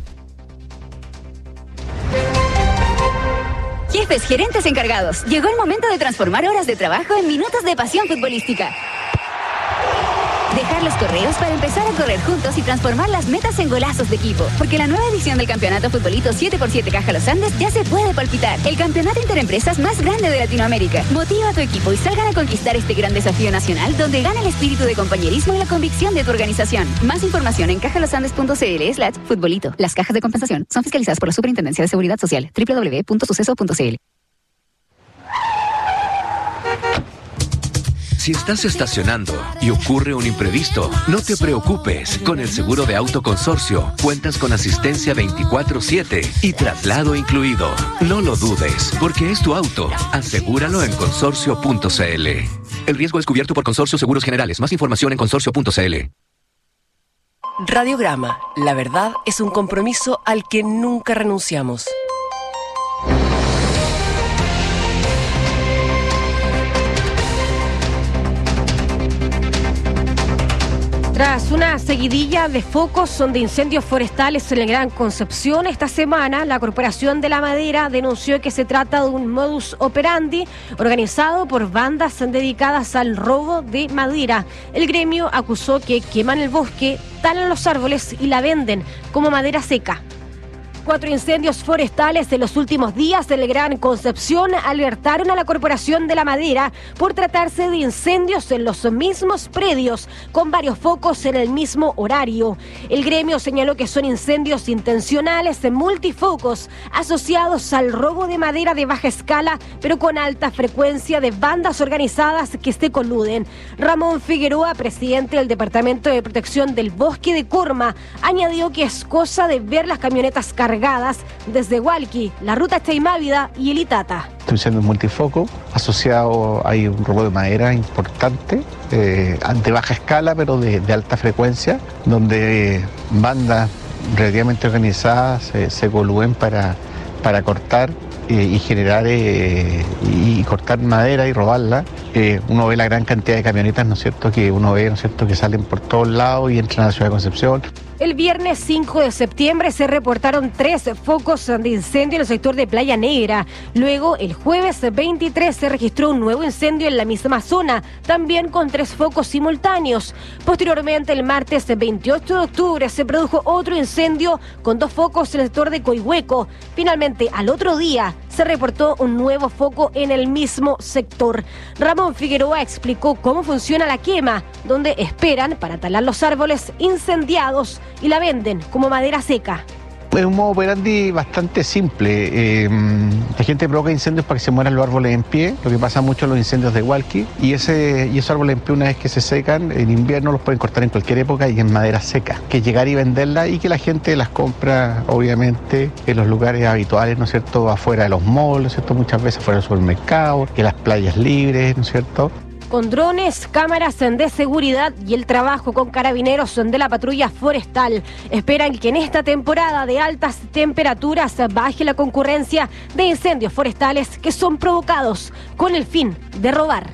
Jefes, gerentes encargados, llegó el momento de transformar horas de trabajo en minutos de pasión futbolística. Dejar los correos para empezar a correr juntos y transformar las metas en golazos de equipo. Porque la nueva edición del Campeonato Futbolito 7x7 Caja Los Andes ya se puede palpitar. El campeonato interempresas más grande de Latinoamérica. Motiva a tu equipo y salgan a conquistar este gran desafío nacional donde gana el espíritu de compañerismo y la convicción de tu organización. Más información en cajalosandes.cl/futbolito. Las cajas de compensación son fiscalizadas por la Superintendencia de Seguridad Social. www.suceso.cl. Si estás estacionando y ocurre un imprevisto, no te preocupes. Con el seguro de auto Consorcio cuentas con asistencia 24/7 y traslado incluido. No lo dudes, porque es tu auto. Asegúralo en consorcio.cl. El riesgo es cubierto por Consorcio Seguros Generales. Más información en consorcio.cl. Radiograma. La verdad es un compromiso al que nunca renunciamos. Tras una seguidilla de focos de incendios forestales en la Gran Concepción, esta semana la Corporación de la Madera denunció que se trata de un modus operandi organizado por bandas dedicadas al robo de madera. El gremio acusó que queman el bosque, talan los árboles y la venden como madera seca. 4 incendios forestales en los últimos días en la Gran Concepción alertaron a la Corporación de la Madera por tratarse de incendios en los mismos predios, con varios focos en el mismo horario. El gremio señaló que son incendios intencionales de multifocos asociados al robo de madera de baja escala, pero con alta frecuencia de bandas organizadas que se coluden. Ramón Figueroa, presidente del Departamento de Protección del Bosque de Curma, añadió que es cosa de ver las camionetas cargadas desde Hualqui, la ruta Chaimávida y el Itata. Este incendio multifoco, asociado hay un robo de madera importante, de baja escala pero de alta frecuencia, donde bandas relativamente organizadas se coluden para cortar y generar y cortar madera y robarla. Uno ve la gran cantidad de camionetas, ¿no es cierto?, que uno ve, ¿no es cierto?, que salen por todos lados y entran a la ciudad de Concepción. El viernes 5 de septiembre se reportaron 3 focos de incendio en el sector de Playa Negra. Luego, el jueves 23 se registró un nuevo incendio en la misma zona, también con 3 focos simultáneos. Posteriormente, el martes 28 de octubre se produjo otro incendio con 2 focos en el sector de Coihueco. Finalmente, al otro día, se reportó un nuevo foco en el mismo sector. Ramón Figueroa explicó cómo funciona la quema, donde esperan para talar los árboles incendiados y la venden como madera seca. Es un modo operandi bastante simple. La gente provoca incendios para que se mueran los árboles en pie, lo que pasa mucho en los incendios de Hualqui, y esos árboles en pie, una vez que se secan, en invierno los pueden cortar en cualquier época y en madera seca, que llegar y venderla y que la gente las compra, obviamente, en los lugares habituales, ¿no es cierto?, afuera de los malls, ¿no es cierto?, muchas veces afuera del supermercado, en las playas libres, ¿no es cierto?, con drones, cámaras de seguridad y el trabajo con carabineros de la patrulla forestal. Esperan que en esta temporada de altas temperaturas baje la concurrencia de incendios forestales que son provocados con el fin de robar.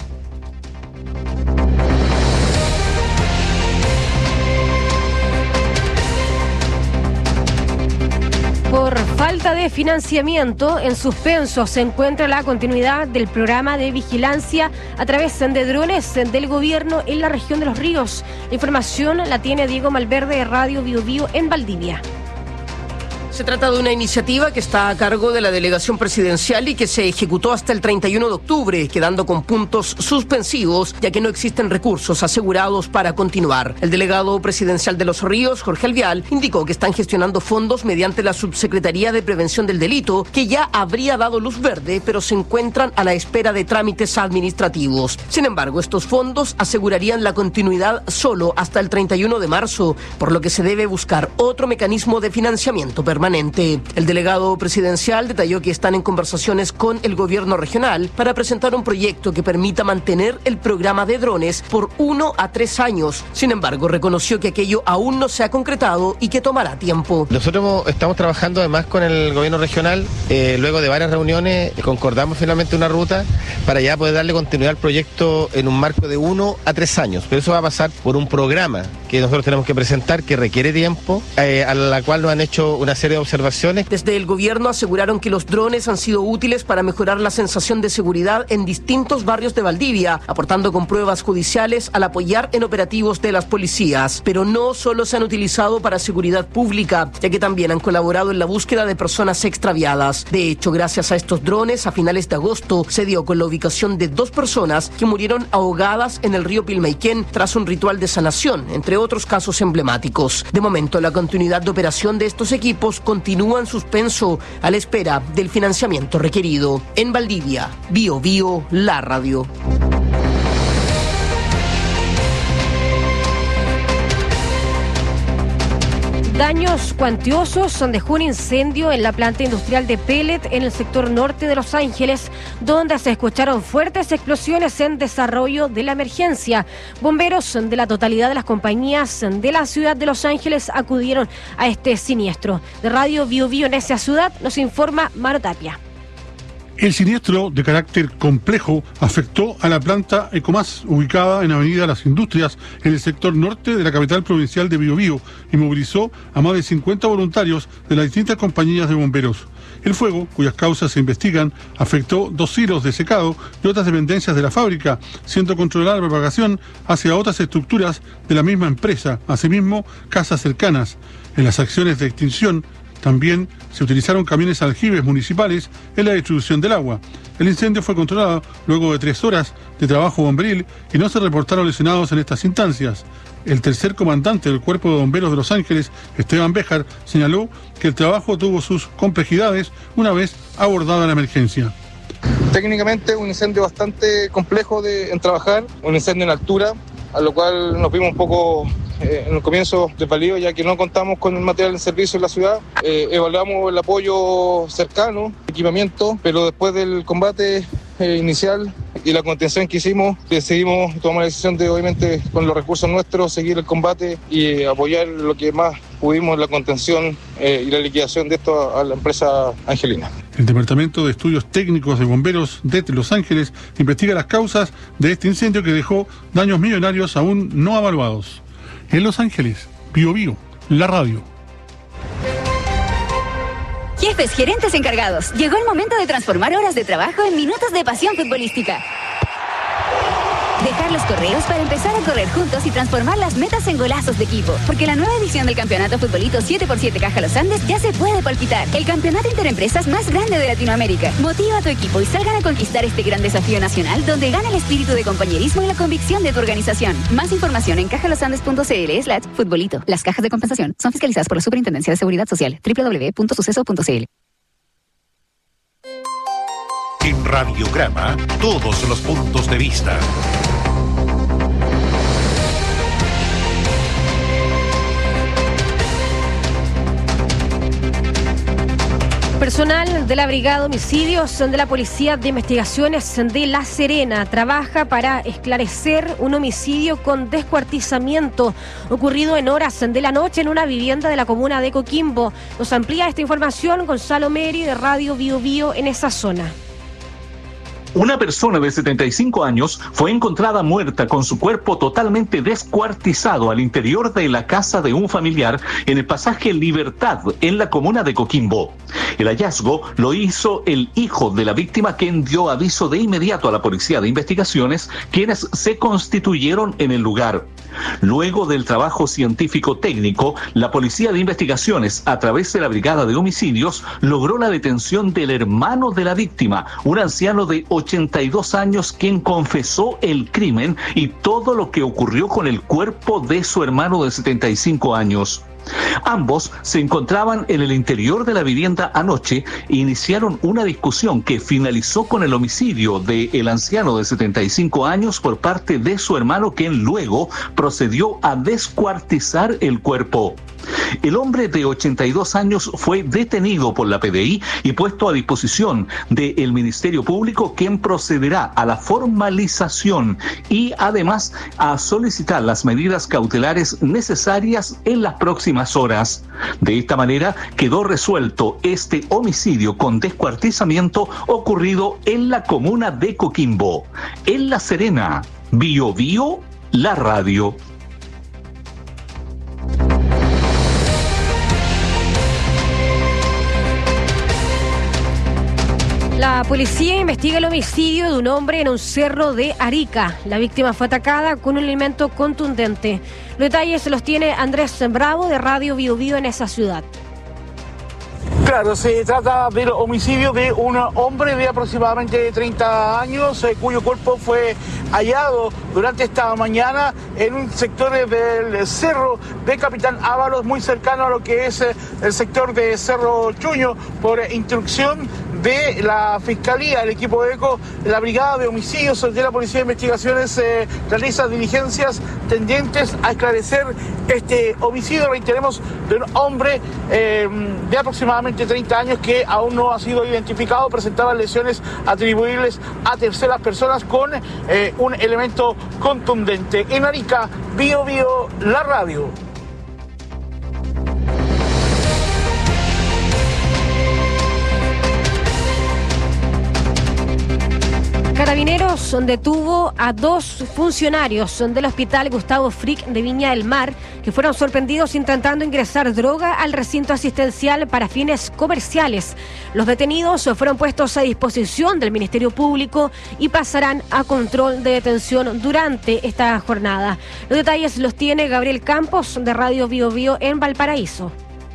Por falta de financiamiento, en suspenso se encuentra la continuidad del programa de vigilancia a través de drones del gobierno en la región de Los Ríos. La información la tiene Diego Malverde de Radio Bio Bio en Valdivia. Se trata de una iniciativa que está a cargo de la delegación presidencial y que se ejecutó hasta el 31 de octubre, quedando con puntos suspensivos, ya que no existen recursos asegurados para continuar. El delegado presidencial de Los Ríos, Jorge Alvial, indicó que están gestionando fondos mediante la Subsecretaría de Prevención del Delito, que ya habría dado luz verde, pero se encuentran a la espera de trámites administrativos. Sin embargo, estos fondos asegurarían la continuidad solo hasta el 31 de marzo, por lo que se debe buscar otro mecanismo de financiamiento permanente. El delegado presidencial detalló que están en conversaciones con el gobierno regional para presentar un proyecto que permita mantener el programa de drones por 1 a 3 años. Sin embargo, reconoció que aquello aún no se ha concretado y que tomará tiempo. Nosotros estamos trabajando además con el gobierno regional. Luego de varias reuniones concordamos finalmente una ruta para ya poder darle continuidad al proyecto en un marco de 1 a 3 años. Pero eso va a pasar por un programa que nosotros tenemos que presentar, que requiere tiempo, a la cual nos han hecho una serie de observaciones. Desde el gobierno aseguraron que los drones han sido útiles para mejorar la sensación de seguridad en distintos barrios de Valdivia, aportando con pruebas judiciales al apoyar en operativos de las policías. Pero no solo se han utilizado para seguridad pública, ya que también han colaborado en la búsqueda de personas extraviadas. De hecho, gracias a estos drones, a finales de agosto se dio con la ubicación de 2 personas que murieron ahogadas en el río Pilmaiquén tras un ritual de sanación, entre otros casos emblemáticos. De momento, la continuidad de operación de estos equipos continúa en suspenso a la espera del financiamiento requerido. En Valdivia, BioBio, la radio. Daños cuantiosos dejó un incendio en la planta industrial de pellet en el sector norte de Los Ángeles, donde se escucharon fuertes explosiones en desarrollo de la emergencia. Bomberos de la totalidad de las compañías de la ciudad de Los Ángeles acudieron a este siniestro. De Radio BioBio en esa ciudad nos informa Maro Tapia. El siniestro, de carácter complejo, afectó a la planta Ecomas, ubicada en Avenida Las Industrias, en el sector norte de la capital provincial de Biobío, y movilizó a más de 50 voluntarios de las distintas compañías de bomberos. El fuego, cuyas causas se investigan, afectó 2 silos de secado y otras dependencias de la fábrica, siendo controlada la propagación hacia otras estructuras de la misma empresa, asimismo casas cercanas. En las acciones de extinción, también se utilizaron camiones aljibes municipales en la distribución del agua. El incendio fue controlado luego de 3 horas de trabajo bomberil y no se reportaron lesionados en estas instancias. El tercer comandante del Cuerpo de Bomberos de Los Ángeles, Esteban Béjar, señaló que el trabajo tuvo sus complejidades una vez abordada la emergencia. Técnicamente un incendio bastante complejo en trabajar, un incendio en altura, a lo cual nos vimos un poco en el comienzo desvalidos, ya que no contamos con el material en servicio en la ciudad. Evaluamos el apoyo cercano, equipamiento, pero después del combate inicial y la contención que hicimos, decidimos tomar la decisión de, obviamente, con los recursos nuestros, seguir el combate y apoyar lo que más pudimos en la contención y la liquidación de esto a la empresa angelina. El Departamento de Estudios Técnicos de Bomberos de Los Ángeles investiga las causas de este incendio que dejó daños millonarios aún no evaluados. En Los Ángeles, BioBio, la radio. Jefes, gerentes encargados, llegó el momento de transformar horas de trabajo en minutos de pasión futbolística. Dejar los correos para empezar a correr juntos y transformar las metas en golazos de equipo. Porque la nueva edición del Campeonato Futbolito 7x7 Caja Los Andes ya se puede palpitar. El campeonato interempresas más grande de Latinoamérica. Motiva a tu equipo y salgan a conquistar este gran desafío nacional donde gana el espíritu de compañerismo y la convicción de tu organización. Más información en cajalosandes.cl/futbolito. Las cajas de compensación son fiscalizadas por la Superintendencia de Seguridad Social. www.suceso.cl. En Radiograma, todos los puntos de vista. Personal de la Brigada Homicidios de la Policía de Investigaciones de La Serena trabaja para esclarecer un homicidio con descuartizamiento ocurrido en horas de la noche en una vivienda de la comuna de Coquimbo. Nos amplía esta información Gonzalo Meri de Radio BioBio en esa zona. Una persona de 75 años fue encontrada muerta con su cuerpo totalmente descuartizado al interior de la casa de un familiar en el pasaje Libertad, en la comuna de Coquimbo. El hallazgo lo hizo el hijo de la víctima, quien dio aviso de inmediato a la Policía de Investigaciones, quienes se constituyeron en el lugar. Luego del trabajo científico técnico, la Policía de Investigaciones, a través de la Brigada de Homicidios, logró la detención del hermano de la víctima, un anciano de 82 años, quien confesó el crimen y todo lo que ocurrió con el cuerpo de su hermano de 75 años. Ambos se encontraban en el interior de la vivienda anoche e iniciaron una discusión que finalizó con el homicidio del anciano de 75 años por parte de su hermano, quien luego procedió a descuartizar el cuerpo. El hombre de 82 años fue detenido por la PDI y puesto a disposición del Ministerio Público, quien procederá a la formalización y además a solicitar las medidas cautelares necesarias en las próximas horas. De esta manera quedó resuelto este homicidio con descuartizamiento ocurrido en la comuna de Coquimbo. En La Serena, BioBio, la radio. La policía investiga el homicidio de un hombre en un cerro de Arica. La víctima fue atacada con un elemento contundente. Los detalles los tiene Andrés Bravo de Radio Bio Bio en esa ciudad. Claro, se trata del homicidio de un hombre de aproximadamente 30 años, cuyo cuerpo fue hallado durante esta mañana en un sector del cerro de Capitán Ábalos, muy cercano a lo que es el sector de Cerro Chuño, por instrucción de la Fiscalía. El equipo ECO, la Brigada de Homicidios de la Policía de Investigaciones, realiza diligencias tendientes a esclarecer este homicidio, reiteremos, de un hombre de aproximadamente 30 años que aún no ha sido identificado. Presentaba lesiones atribuibles a terceras personas con un elemento contundente. En Arica, Bio Bio, la radio. Carabineros detuvo a 2 funcionarios del Hospital Gustavo Frick de Viña del Mar que fueron sorprendidos intentando ingresar droga al recinto asistencial para fines comerciales. Los detenidos fueron puestos a disposición del Ministerio Público y pasarán a control de detención durante esta jornada. Los detalles los tiene Gabriel Campos de Radio Bio Bio en Valparaíso.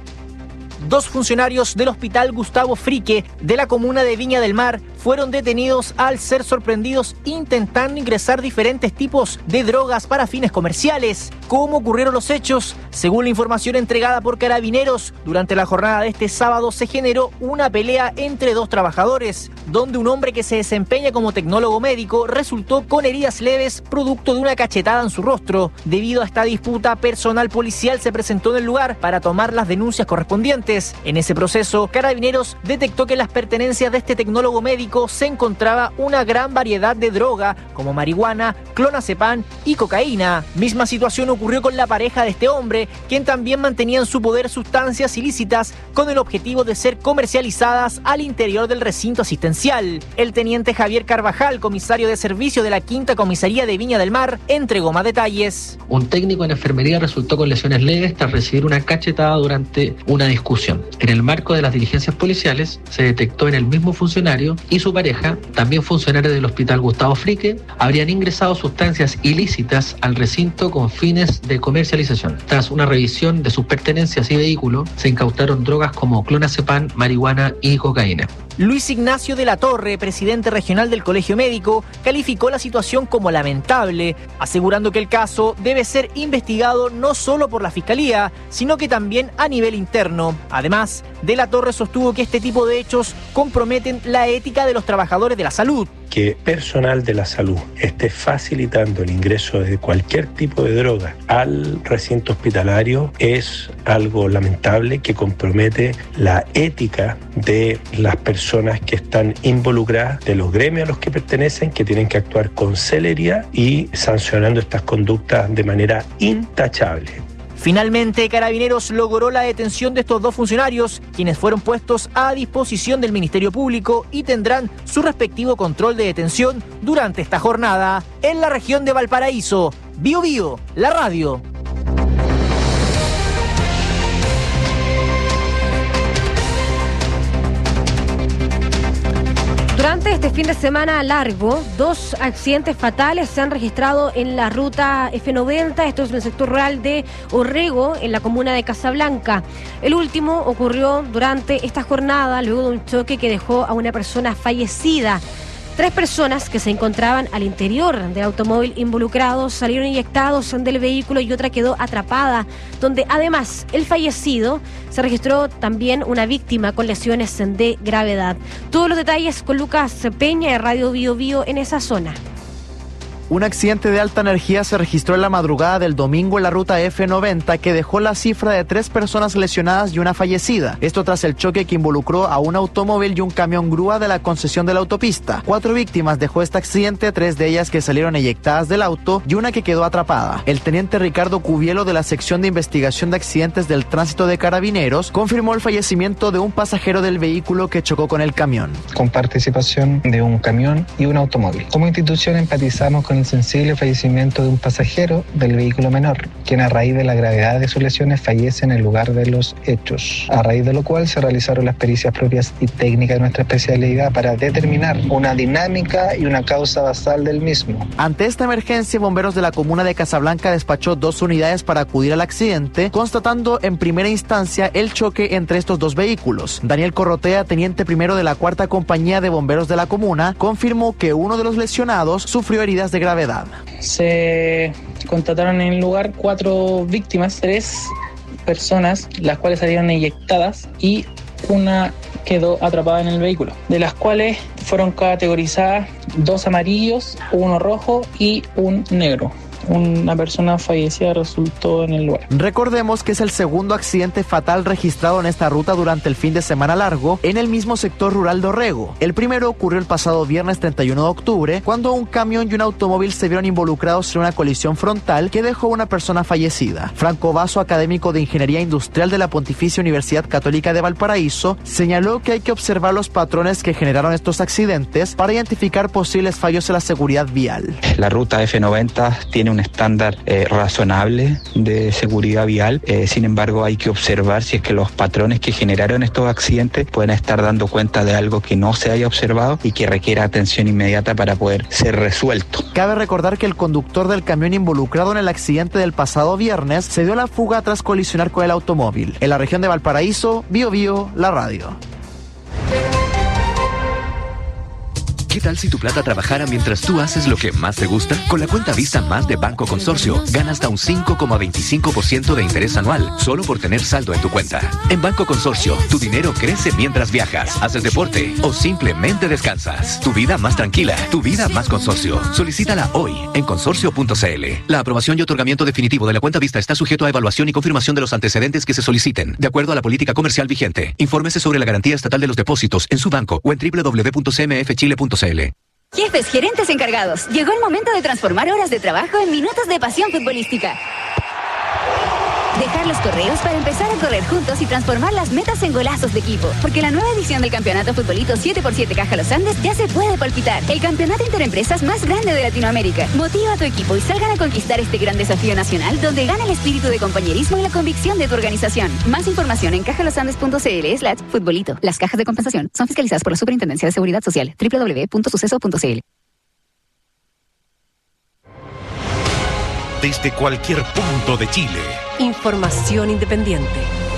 2 funcionarios del Hospital Gustavo Frick de la comuna de Viña del Mar fueron detenidos al ser sorprendidos intentando ingresar diferentes tipos de drogas para fines comerciales. ¿Cómo ocurrieron los hechos? Según la información entregada por Carabineros, durante la jornada de este sábado se generó una pelea entre 2 trabajadores, donde un hombre que se desempeña como tecnólogo médico resultó con heridas leves producto de una cachetada en su rostro. Debido a esta disputa, personal policial se presentó en el lugar para tomar las denuncias correspondientes. En ese proceso, Carabineros detectó que en las pertenencias de este tecnólogo médico se encontraba una gran variedad de droga, como marihuana, clonazepam y cocaína. Misma situación ocurrió con la pareja de este hombre, quien también mantenía en su poder sustancias ilícitas con el objetivo de ser comercializadas al interior del recinto asistencial. El teniente Javier Carvajal, comisario de servicio de la 5ª Comisaría de Viña del Mar, entregó más detalles. Un técnico en enfermería resultó con lesiones leves tras recibir una cachetada durante una discusión. En el marco de las diligencias policiales, se detectó en el mismo funcionario y su pareja, también funcionarios del Hospital Gustavo Frick, habrían ingresado sustancias ilícitas al recinto con fines de comercialización. Tras una revisión de sus pertenencias y vehículo, se incautaron drogas como clonazepam, marihuana y cocaína. Luis Ignacio de la Torre, presidente regional del Colegio Médico, calificó la situación como lamentable, asegurando que el caso debe ser investigado no solo por la Fiscalía, sino que también a nivel interno. Además, de la Torre sostuvo que este tipo de hechos comprometen la ética de los trabajadores de la salud. Que personal de la salud esté facilitando el ingreso de cualquier tipo de droga al recinto hospitalario es algo lamentable que compromete la ética de las personas que están involucradas, de los gremios a los que pertenecen, que tienen que actuar con celeridad y sancionando estas conductas de manera intachable. Finalmente, Carabineros logró la detención de estos 2 funcionarios, quienes fueron puestos a disposición del Ministerio Público y tendrán su respectivo control de detención durante esta jornada. En la región de Valparaíso, Bio Bio, la radio. Durante este fin de semana largo, 2 accidentes fatales se han registrado en la ruta F90, esto es en el sector rural de Orrego, en la comuna de Casablanca. El último ocurrió durante esta jornada, luego de un choque que dejó a una persona fallecida. 3 personas que se encontraban al interior del automóvil involucrado salieron eyectados del vehículo y otra quedó atrapada, donde además el fallecido se registró también una víctima con lesiones de gravedad. Todos los detalles con Lucas Peña de Radio Bio Bio en esa zona. Un accidente de alta energía se registró en la madrugada del domingo en la ruta F90 que dejó la cifra de 3 personas lesionadas y una fallecida. Esto tras el choque que involucró a un automóvil y un camión grúa de la concesión de la autopista. 4 víctimas dejó este accidente, 3 de ellas que salieron eyectadas del auto y una que quedó atrapada. El teniente Ricardo Cubielo de la sección de investigación de accidentes del tránsito de Carabineros confirmó el fallecimiento de un pasajero del vehículo que chocó con el camión. Con participación de un camión y un automóvil. Como institución empatizamos con con el sensible fallecimiento de un pasajero del vehículo menor, quien a raíz de la gravedad de sus lesiones fallece en el lugar de los hechos, a raíz de lo cual se realizaron las pericias propias y técnicas de nuestra especialidad para determinar una dinámica y una causa basal del mismo. Ante esta emergencia, bomberos de la comuna de Casablanca despachó 2 unidades para acudir al accidente, constatando en primera instancia el choque entre estos 2 vehículos. Daniel Corrotea, teniente primero de la 4ª compañía de bomberos de la comuna, confirmó que uno de los lesionados sufrió heridas de gravedad. Se constataron en el lugar 4 víctimas, 3 personas, las cuales salieron eyectadas y una quedó atrapada en el vehículo, de las cuales fueron categorizadas 2 amarillos, 1 rojo y 1 negro. Una persona fallecida resultó en el lugar. Recordemos que es el segundo accidente fatal registrado en esta ruta durante el fin de semana largo en el mismo sector rural de Orrego. El primero ocurrió el pasado viernes 31 de octubre, cuando un camión y un automóvil se vieron involucrados en una colisión frontal que dejó una persona fallecida. Franco Vaso, académico de Ingeniería Industrial de la Pontificia Universidad Católica de Valparaíso, señaló que hay que observar los patrones que generaron estos accidentes para identificar posibles fallos en la seguridad vial. La ruta F90 tiene un estándar razonable de seguridad vial, sin embargo hay que observar si es que los patrones que generaron estos accidentes pueden estar dando cuenta de algo que no se haya observado y que requiera atención inmediata para poder ser resuelto. Cabe recordar que el conductor del camión involucrado en el accidente del pasado viernes se dio la fuga tras colisionar con el automóvil. En la región de Valparaíso, Bio Bio, la radio. ¿Qué tal si tu plata trabajara mientras tú haces lo que más te gusta? Con la cuenta Visa Más de Banco Consorcio, gana hasta un 5,25% de interés anual, solo por tener saldo en tu cuenta. En Banco Consorcio, tu dinero crece mientras viajas, haces deporte o simplemente descansas. Tu vida más tranquila, tu vida más Consorcio. Solicítala hoy en consorcio.cl. La aprobación y otorgamiento definitivo de la cuenta Vista está sujeto a evaluación y confirmación de los antecedentes que se soliciten, de acuerdo a la política comercial vigente. Infórmese sobre la garantía estatal de los depósitos en su banco o en www.cmfchile.cl. Jefes, gerentes encargados, llegó el momento de transformar horas de trabajo en minutos de pasión futbolística. Dejar los correos para empezar a correr juntos y transformar las metas en golazos de equipo. Porque la nueva edición del Campeonato Futbolito 7x7 Caja Los Andes ya se puede palpitar. El campeonato interempresas más grande de Latinoamérica. Motiva a tu equipo y salgan a conquistar este gran desafío nacional donde gana el espíritu de compañerismo y la convicción de tu organización. Más información en cajalosandes.cl/futbolito. Las cajas de compensación son fiscalizadas por la Superintendencia de Seguridad Social. www.suceso.cl. Desde cualquier punto de Chile. Información independiente.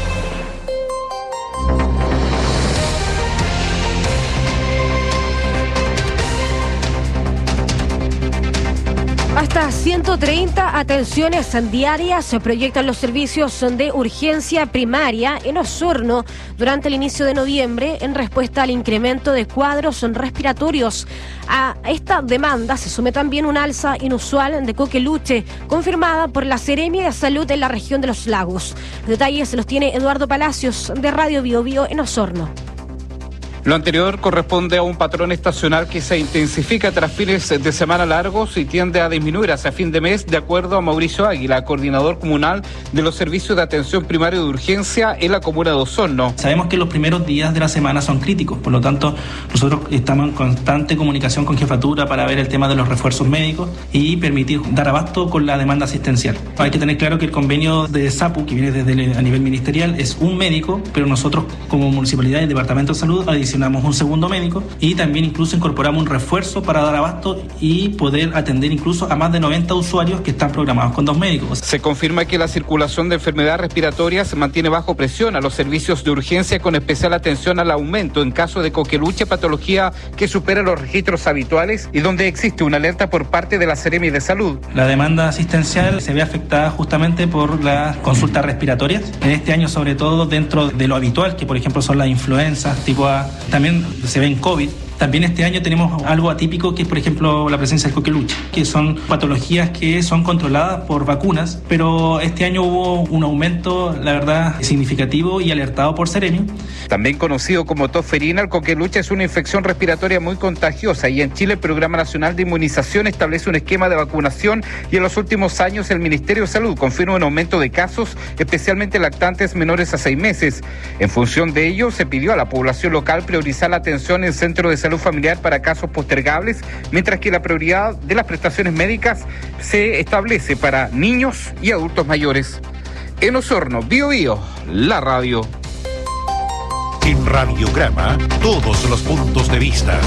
Hasta 130 atenciones diarias se proyectan los servicios de urgencia primaria en Osorno durante el inicio de noviembre en respuesta al incremento de cuadros respiratorios. A esta demanda se sume también un alza inusual de coqueluche, confirmada por la Seremi de Salud en la región de Los Lagos. Los detalles los tiene Eduardo Palacios de Radio Bio Bio en Osorno. Lo anterior corresponde a un patrón estacional que se intensifica tras fines de semana largos y tiende a disminuir hacia fin de mes, de acuerdo a Mauricio Águila, coordinador comunal de los servicios de atención primaria de urgencia en la comuna de Osorno. Sabemos que los primeros días de la semana son críticos, por lo tanto nosotros estamos en constante comunicación con jefatura para ver el tema de los refuerzos médicos y permitir dar abasto con la demanda asistencial. Hay que tener claro que el convenio de SAPU, que viene desde a nivel ministerial, es un médico, pero nosotros como municipalidad y departamento de salud adicionamos un segundo médico y también incluso incorporamos un refuerzo para dar abasto y poder atender incluso a más de 90 usuarios que están programados con 2 médicos. Se confirma que la circulación de enfermedades respiratorias mantiene bajo presión a los servicios de urgencia, con especial atención al aumento en caso de coqueluche, patología que supera los registros habituales y donde existe una alerta por parte de la Seremi de Salud. La demanda asistencial se ve afectada justamente por las consultas respiratorias. En este año, sobre todo dentro de lo habitual, que por ejemplo son las influencias tipo A, también se ve en COVID. También este año tenemos algo atípico, que es por ejemplo la presencia del coqueluche, que son patologías que son controladas por vacunas, pero este año hubo un aumento, la verdad, significativo y alertado por Seremi. También conocido como tos ferina, el coqueluche es una infección respiratoria muy contagiosa y en Chile el Programa Nacional de Inmunización establece un esquema de vacunación y en los últimos años el Ministerio de Salud confirma un aumento de casos, especialmente lactantes menores a 6 meses. En función de ello, se pidió a la población local priorizar la atención en centros de salud salud familiar para casos postergables, mientras que la prioridad de las prestaciones médicas se establece para niños y adultos mayores. En Osorno, Bío Bío, la radio. En Radiograma, todos los puntos de vista.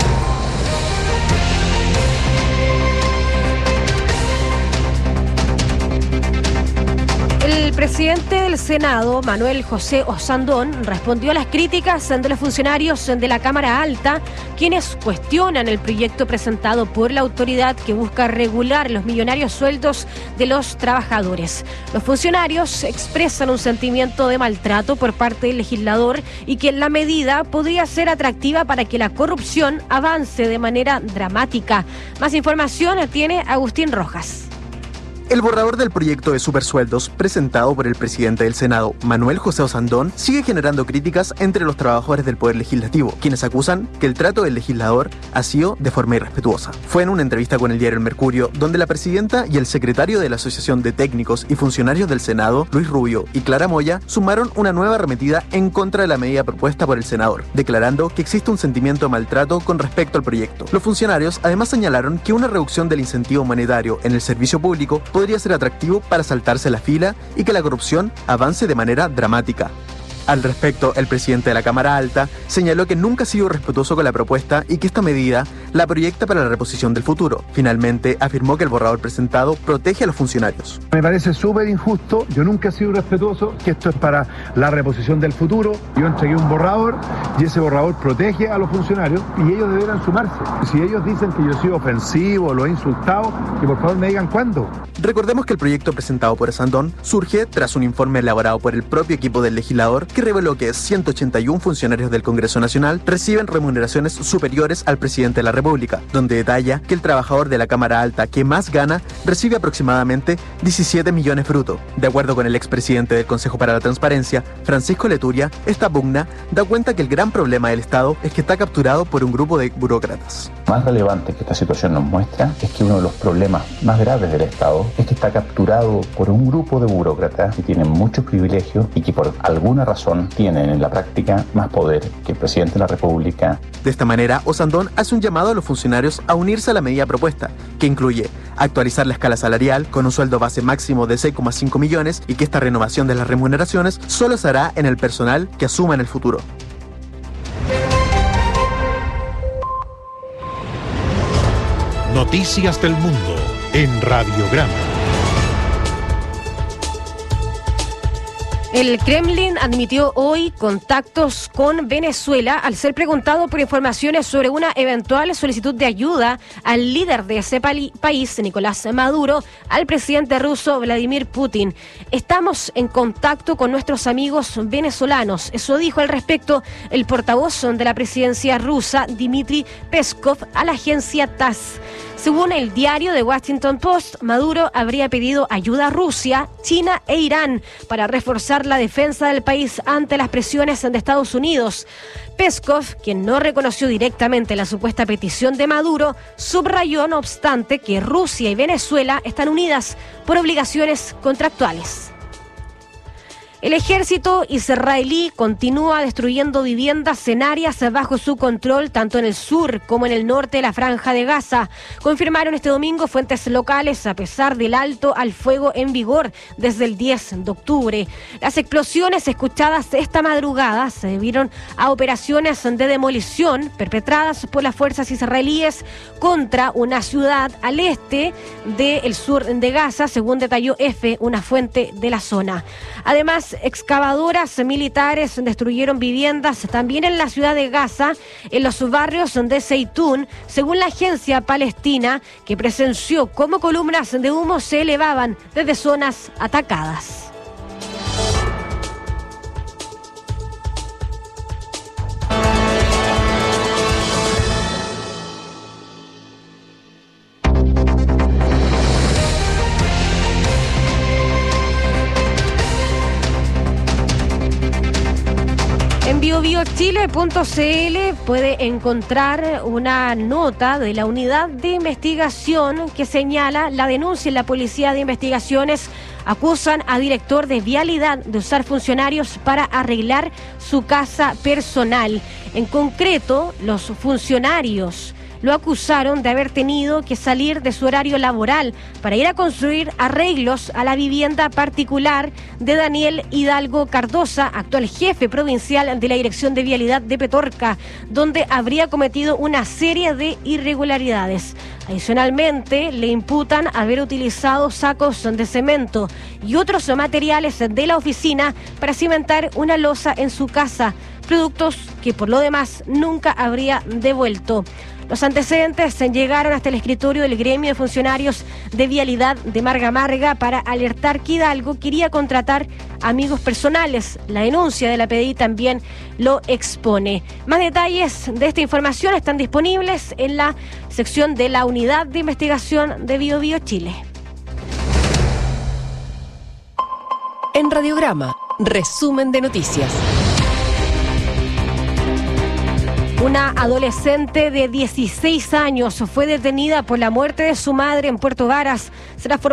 El presidente del Senado, Manuel José Osandón, respondió a las críticas de los funcionarios de la Cámara Alta, quienes cuestionan el proyecto presentado por la autoridad que busca regular los millonarios sueldos de los trabajadores. Los funcionarios expresan un sentimiento de maltrato por parte del legislador y que la medida podría ser atractiva para que la corrupción avance de manera dramática. Más información tiene Agustín Rojas. El borrador del proyecto de supersueldos presentado por el presidente del Senado, Manuel José Osandón, sigue generando críticas entre los trabajadores del Poder Legislativo, quienes acusan que el trato del legislador ha sido de forma irrespetuosa. Fue en una entrevista con el diario El Mercurio, donde la presidenta y el secretario de la Asociación de Técnicos y Funcionarios del Senado, Luis Rubio y Clara Moya, sumaron una nueva arremetida en contra de la medida propuesta por el senador, declarando que existe un sentimiento de maltrato con respecto al proyecto. Los funcionarios además señalaron que una reducción del incentivo monetario en el servicio público podría ser atractivo para saltarse la fila y que la corrupción avance de manera dramática. Al respecto, el presidente de la Cámara Alta señaló que nunca ha sido respetuoso con la propuesta y que esta medida la proyecta para la reposición del futuro. Finalmente, afirmó que el borrador presentado protege a los funcionarios. Me parece súper injusto, yo nunca he sido respetuoso, que esto es para la reposición del futuro. Yo entregué un borrador y ese borrador protege a los funcionarios y ellos deberán sumarse. Si ellos dicen que yo he sido ofensivo, lo he insultado, que por favor me digan cuándo. Recordemos que el proyecto presentado por Osandón surge tras un informe elaborado por el propio equipo del legislador que reveló que 181 funcionarios del Congreso Nacional reciben remuneraciones superiores al presidente de la República, donde detalla que el trabajador de la Cámara Alta que más gana recibe aproximadamente 17 millones brutos. De acuerdo con el expresidente del Consejo para la Transparencia, Francisco Leturia, esta pugna da cuenta que el gran problema del Estado es que está capturado por un grupo de burócratas. Más relevante que esta situación nos muestra es que uno de los problemas más graves del Estado es que está capturado por un grupo de burócratas que tienen muchos privilegios y que por alguna razón tienen en la práctica más poder que el presidente de la República. De esta manera, Osandón hace un llamado a los funcionarios a unirse a la medida propuesta, que incluye actualizar la escala salarial con un sueldo base máximo de 6,5 millones y que esta renovación de las remuneraciones solo se hará en el personal que asuma en el futuro. Noticias del mundo en Radiograma. El Kremlin admitió hoy contactos con Venezuela al ser preguntado por informaciones sobre una eventual solicitud de ayuda al líder de ese país, Nicolás Maduro, al presidente ruso Vladimir Putin. Estamos en contacto con nuestros amigos venezolanos. Eso dijo al respecto el portavoz de la presidencia rusa, Dmitry Peskov, a la agencia TASS. Según el diario The Washington Post, Maduro habría pedido ayuda a Rusia, China e Irán para reforzar la defensa del país ante las presiones de Estados Unidos. Peskov, quien no reconoció directamente la supuesta petición de Maduro, subrayó, no obstante, que Rusia y Venezuela están unidas por obligaciones contractuales. El ejército israelí continúa destruyendo viviendas en áreas bajo su control, tanto en el sur como en el norte de la Franja de Gaza. Confirmaron este domingo fuentes locales a pesar del alto al fuego en vigor desde el 10 de octubre. Las explosiones escuchadas esta madrugada se debieron a operaciones de demolición perpetradas por las fuerzas israelíes contra una ciudad al este del sur de Gaza, según detalló EFE, una fuente de la zona. Además, excavadoras militares destruyeron viviendas también en la ciudad de Gaza, en los barrios de Zeitún, según la agencia palestina, que presenció cómo columnas de humo se elevaban desde zonas atacadas. biobiochile.cl puede encontrar una nota de la unidad de investigación que señala la denuncia en la Policía de Investigaciones. Acusan a director de Vialidad de usar funcionarios para arreglar su casa personal. En concreto, los funcionarios lo acusaron de haber tenido que salir de su horario laboral para ir a construir arreglos a la vivienda particular de Daniel Hidalgo Cardosa, actual jefe provincial de la Dirección de Vialidad de Petorca, donde habría cometido una serie de irregularidades. Adicionalmente, le imputan haber utilizado sacos de cemento y otros materiales de la oficina para cimentar una losa en su casa, productos que por lo demás nunca habría devuelto. Los antecedentes llegaron hasta el escritorio del gremio de funcionarios de Vialidad de Marga Marga para alertar que Hidalgo quería contratar amigos personales. La denuncia de la PDI también lo expone. Más detalles de esta información están disponibles en la sección de la Unidad de Investigación de BioBio Chile. En Radiograma, resumen de noticias. Una adolescente de 16 años fue detenida por la muerte de su madre en Puerto Varas. Será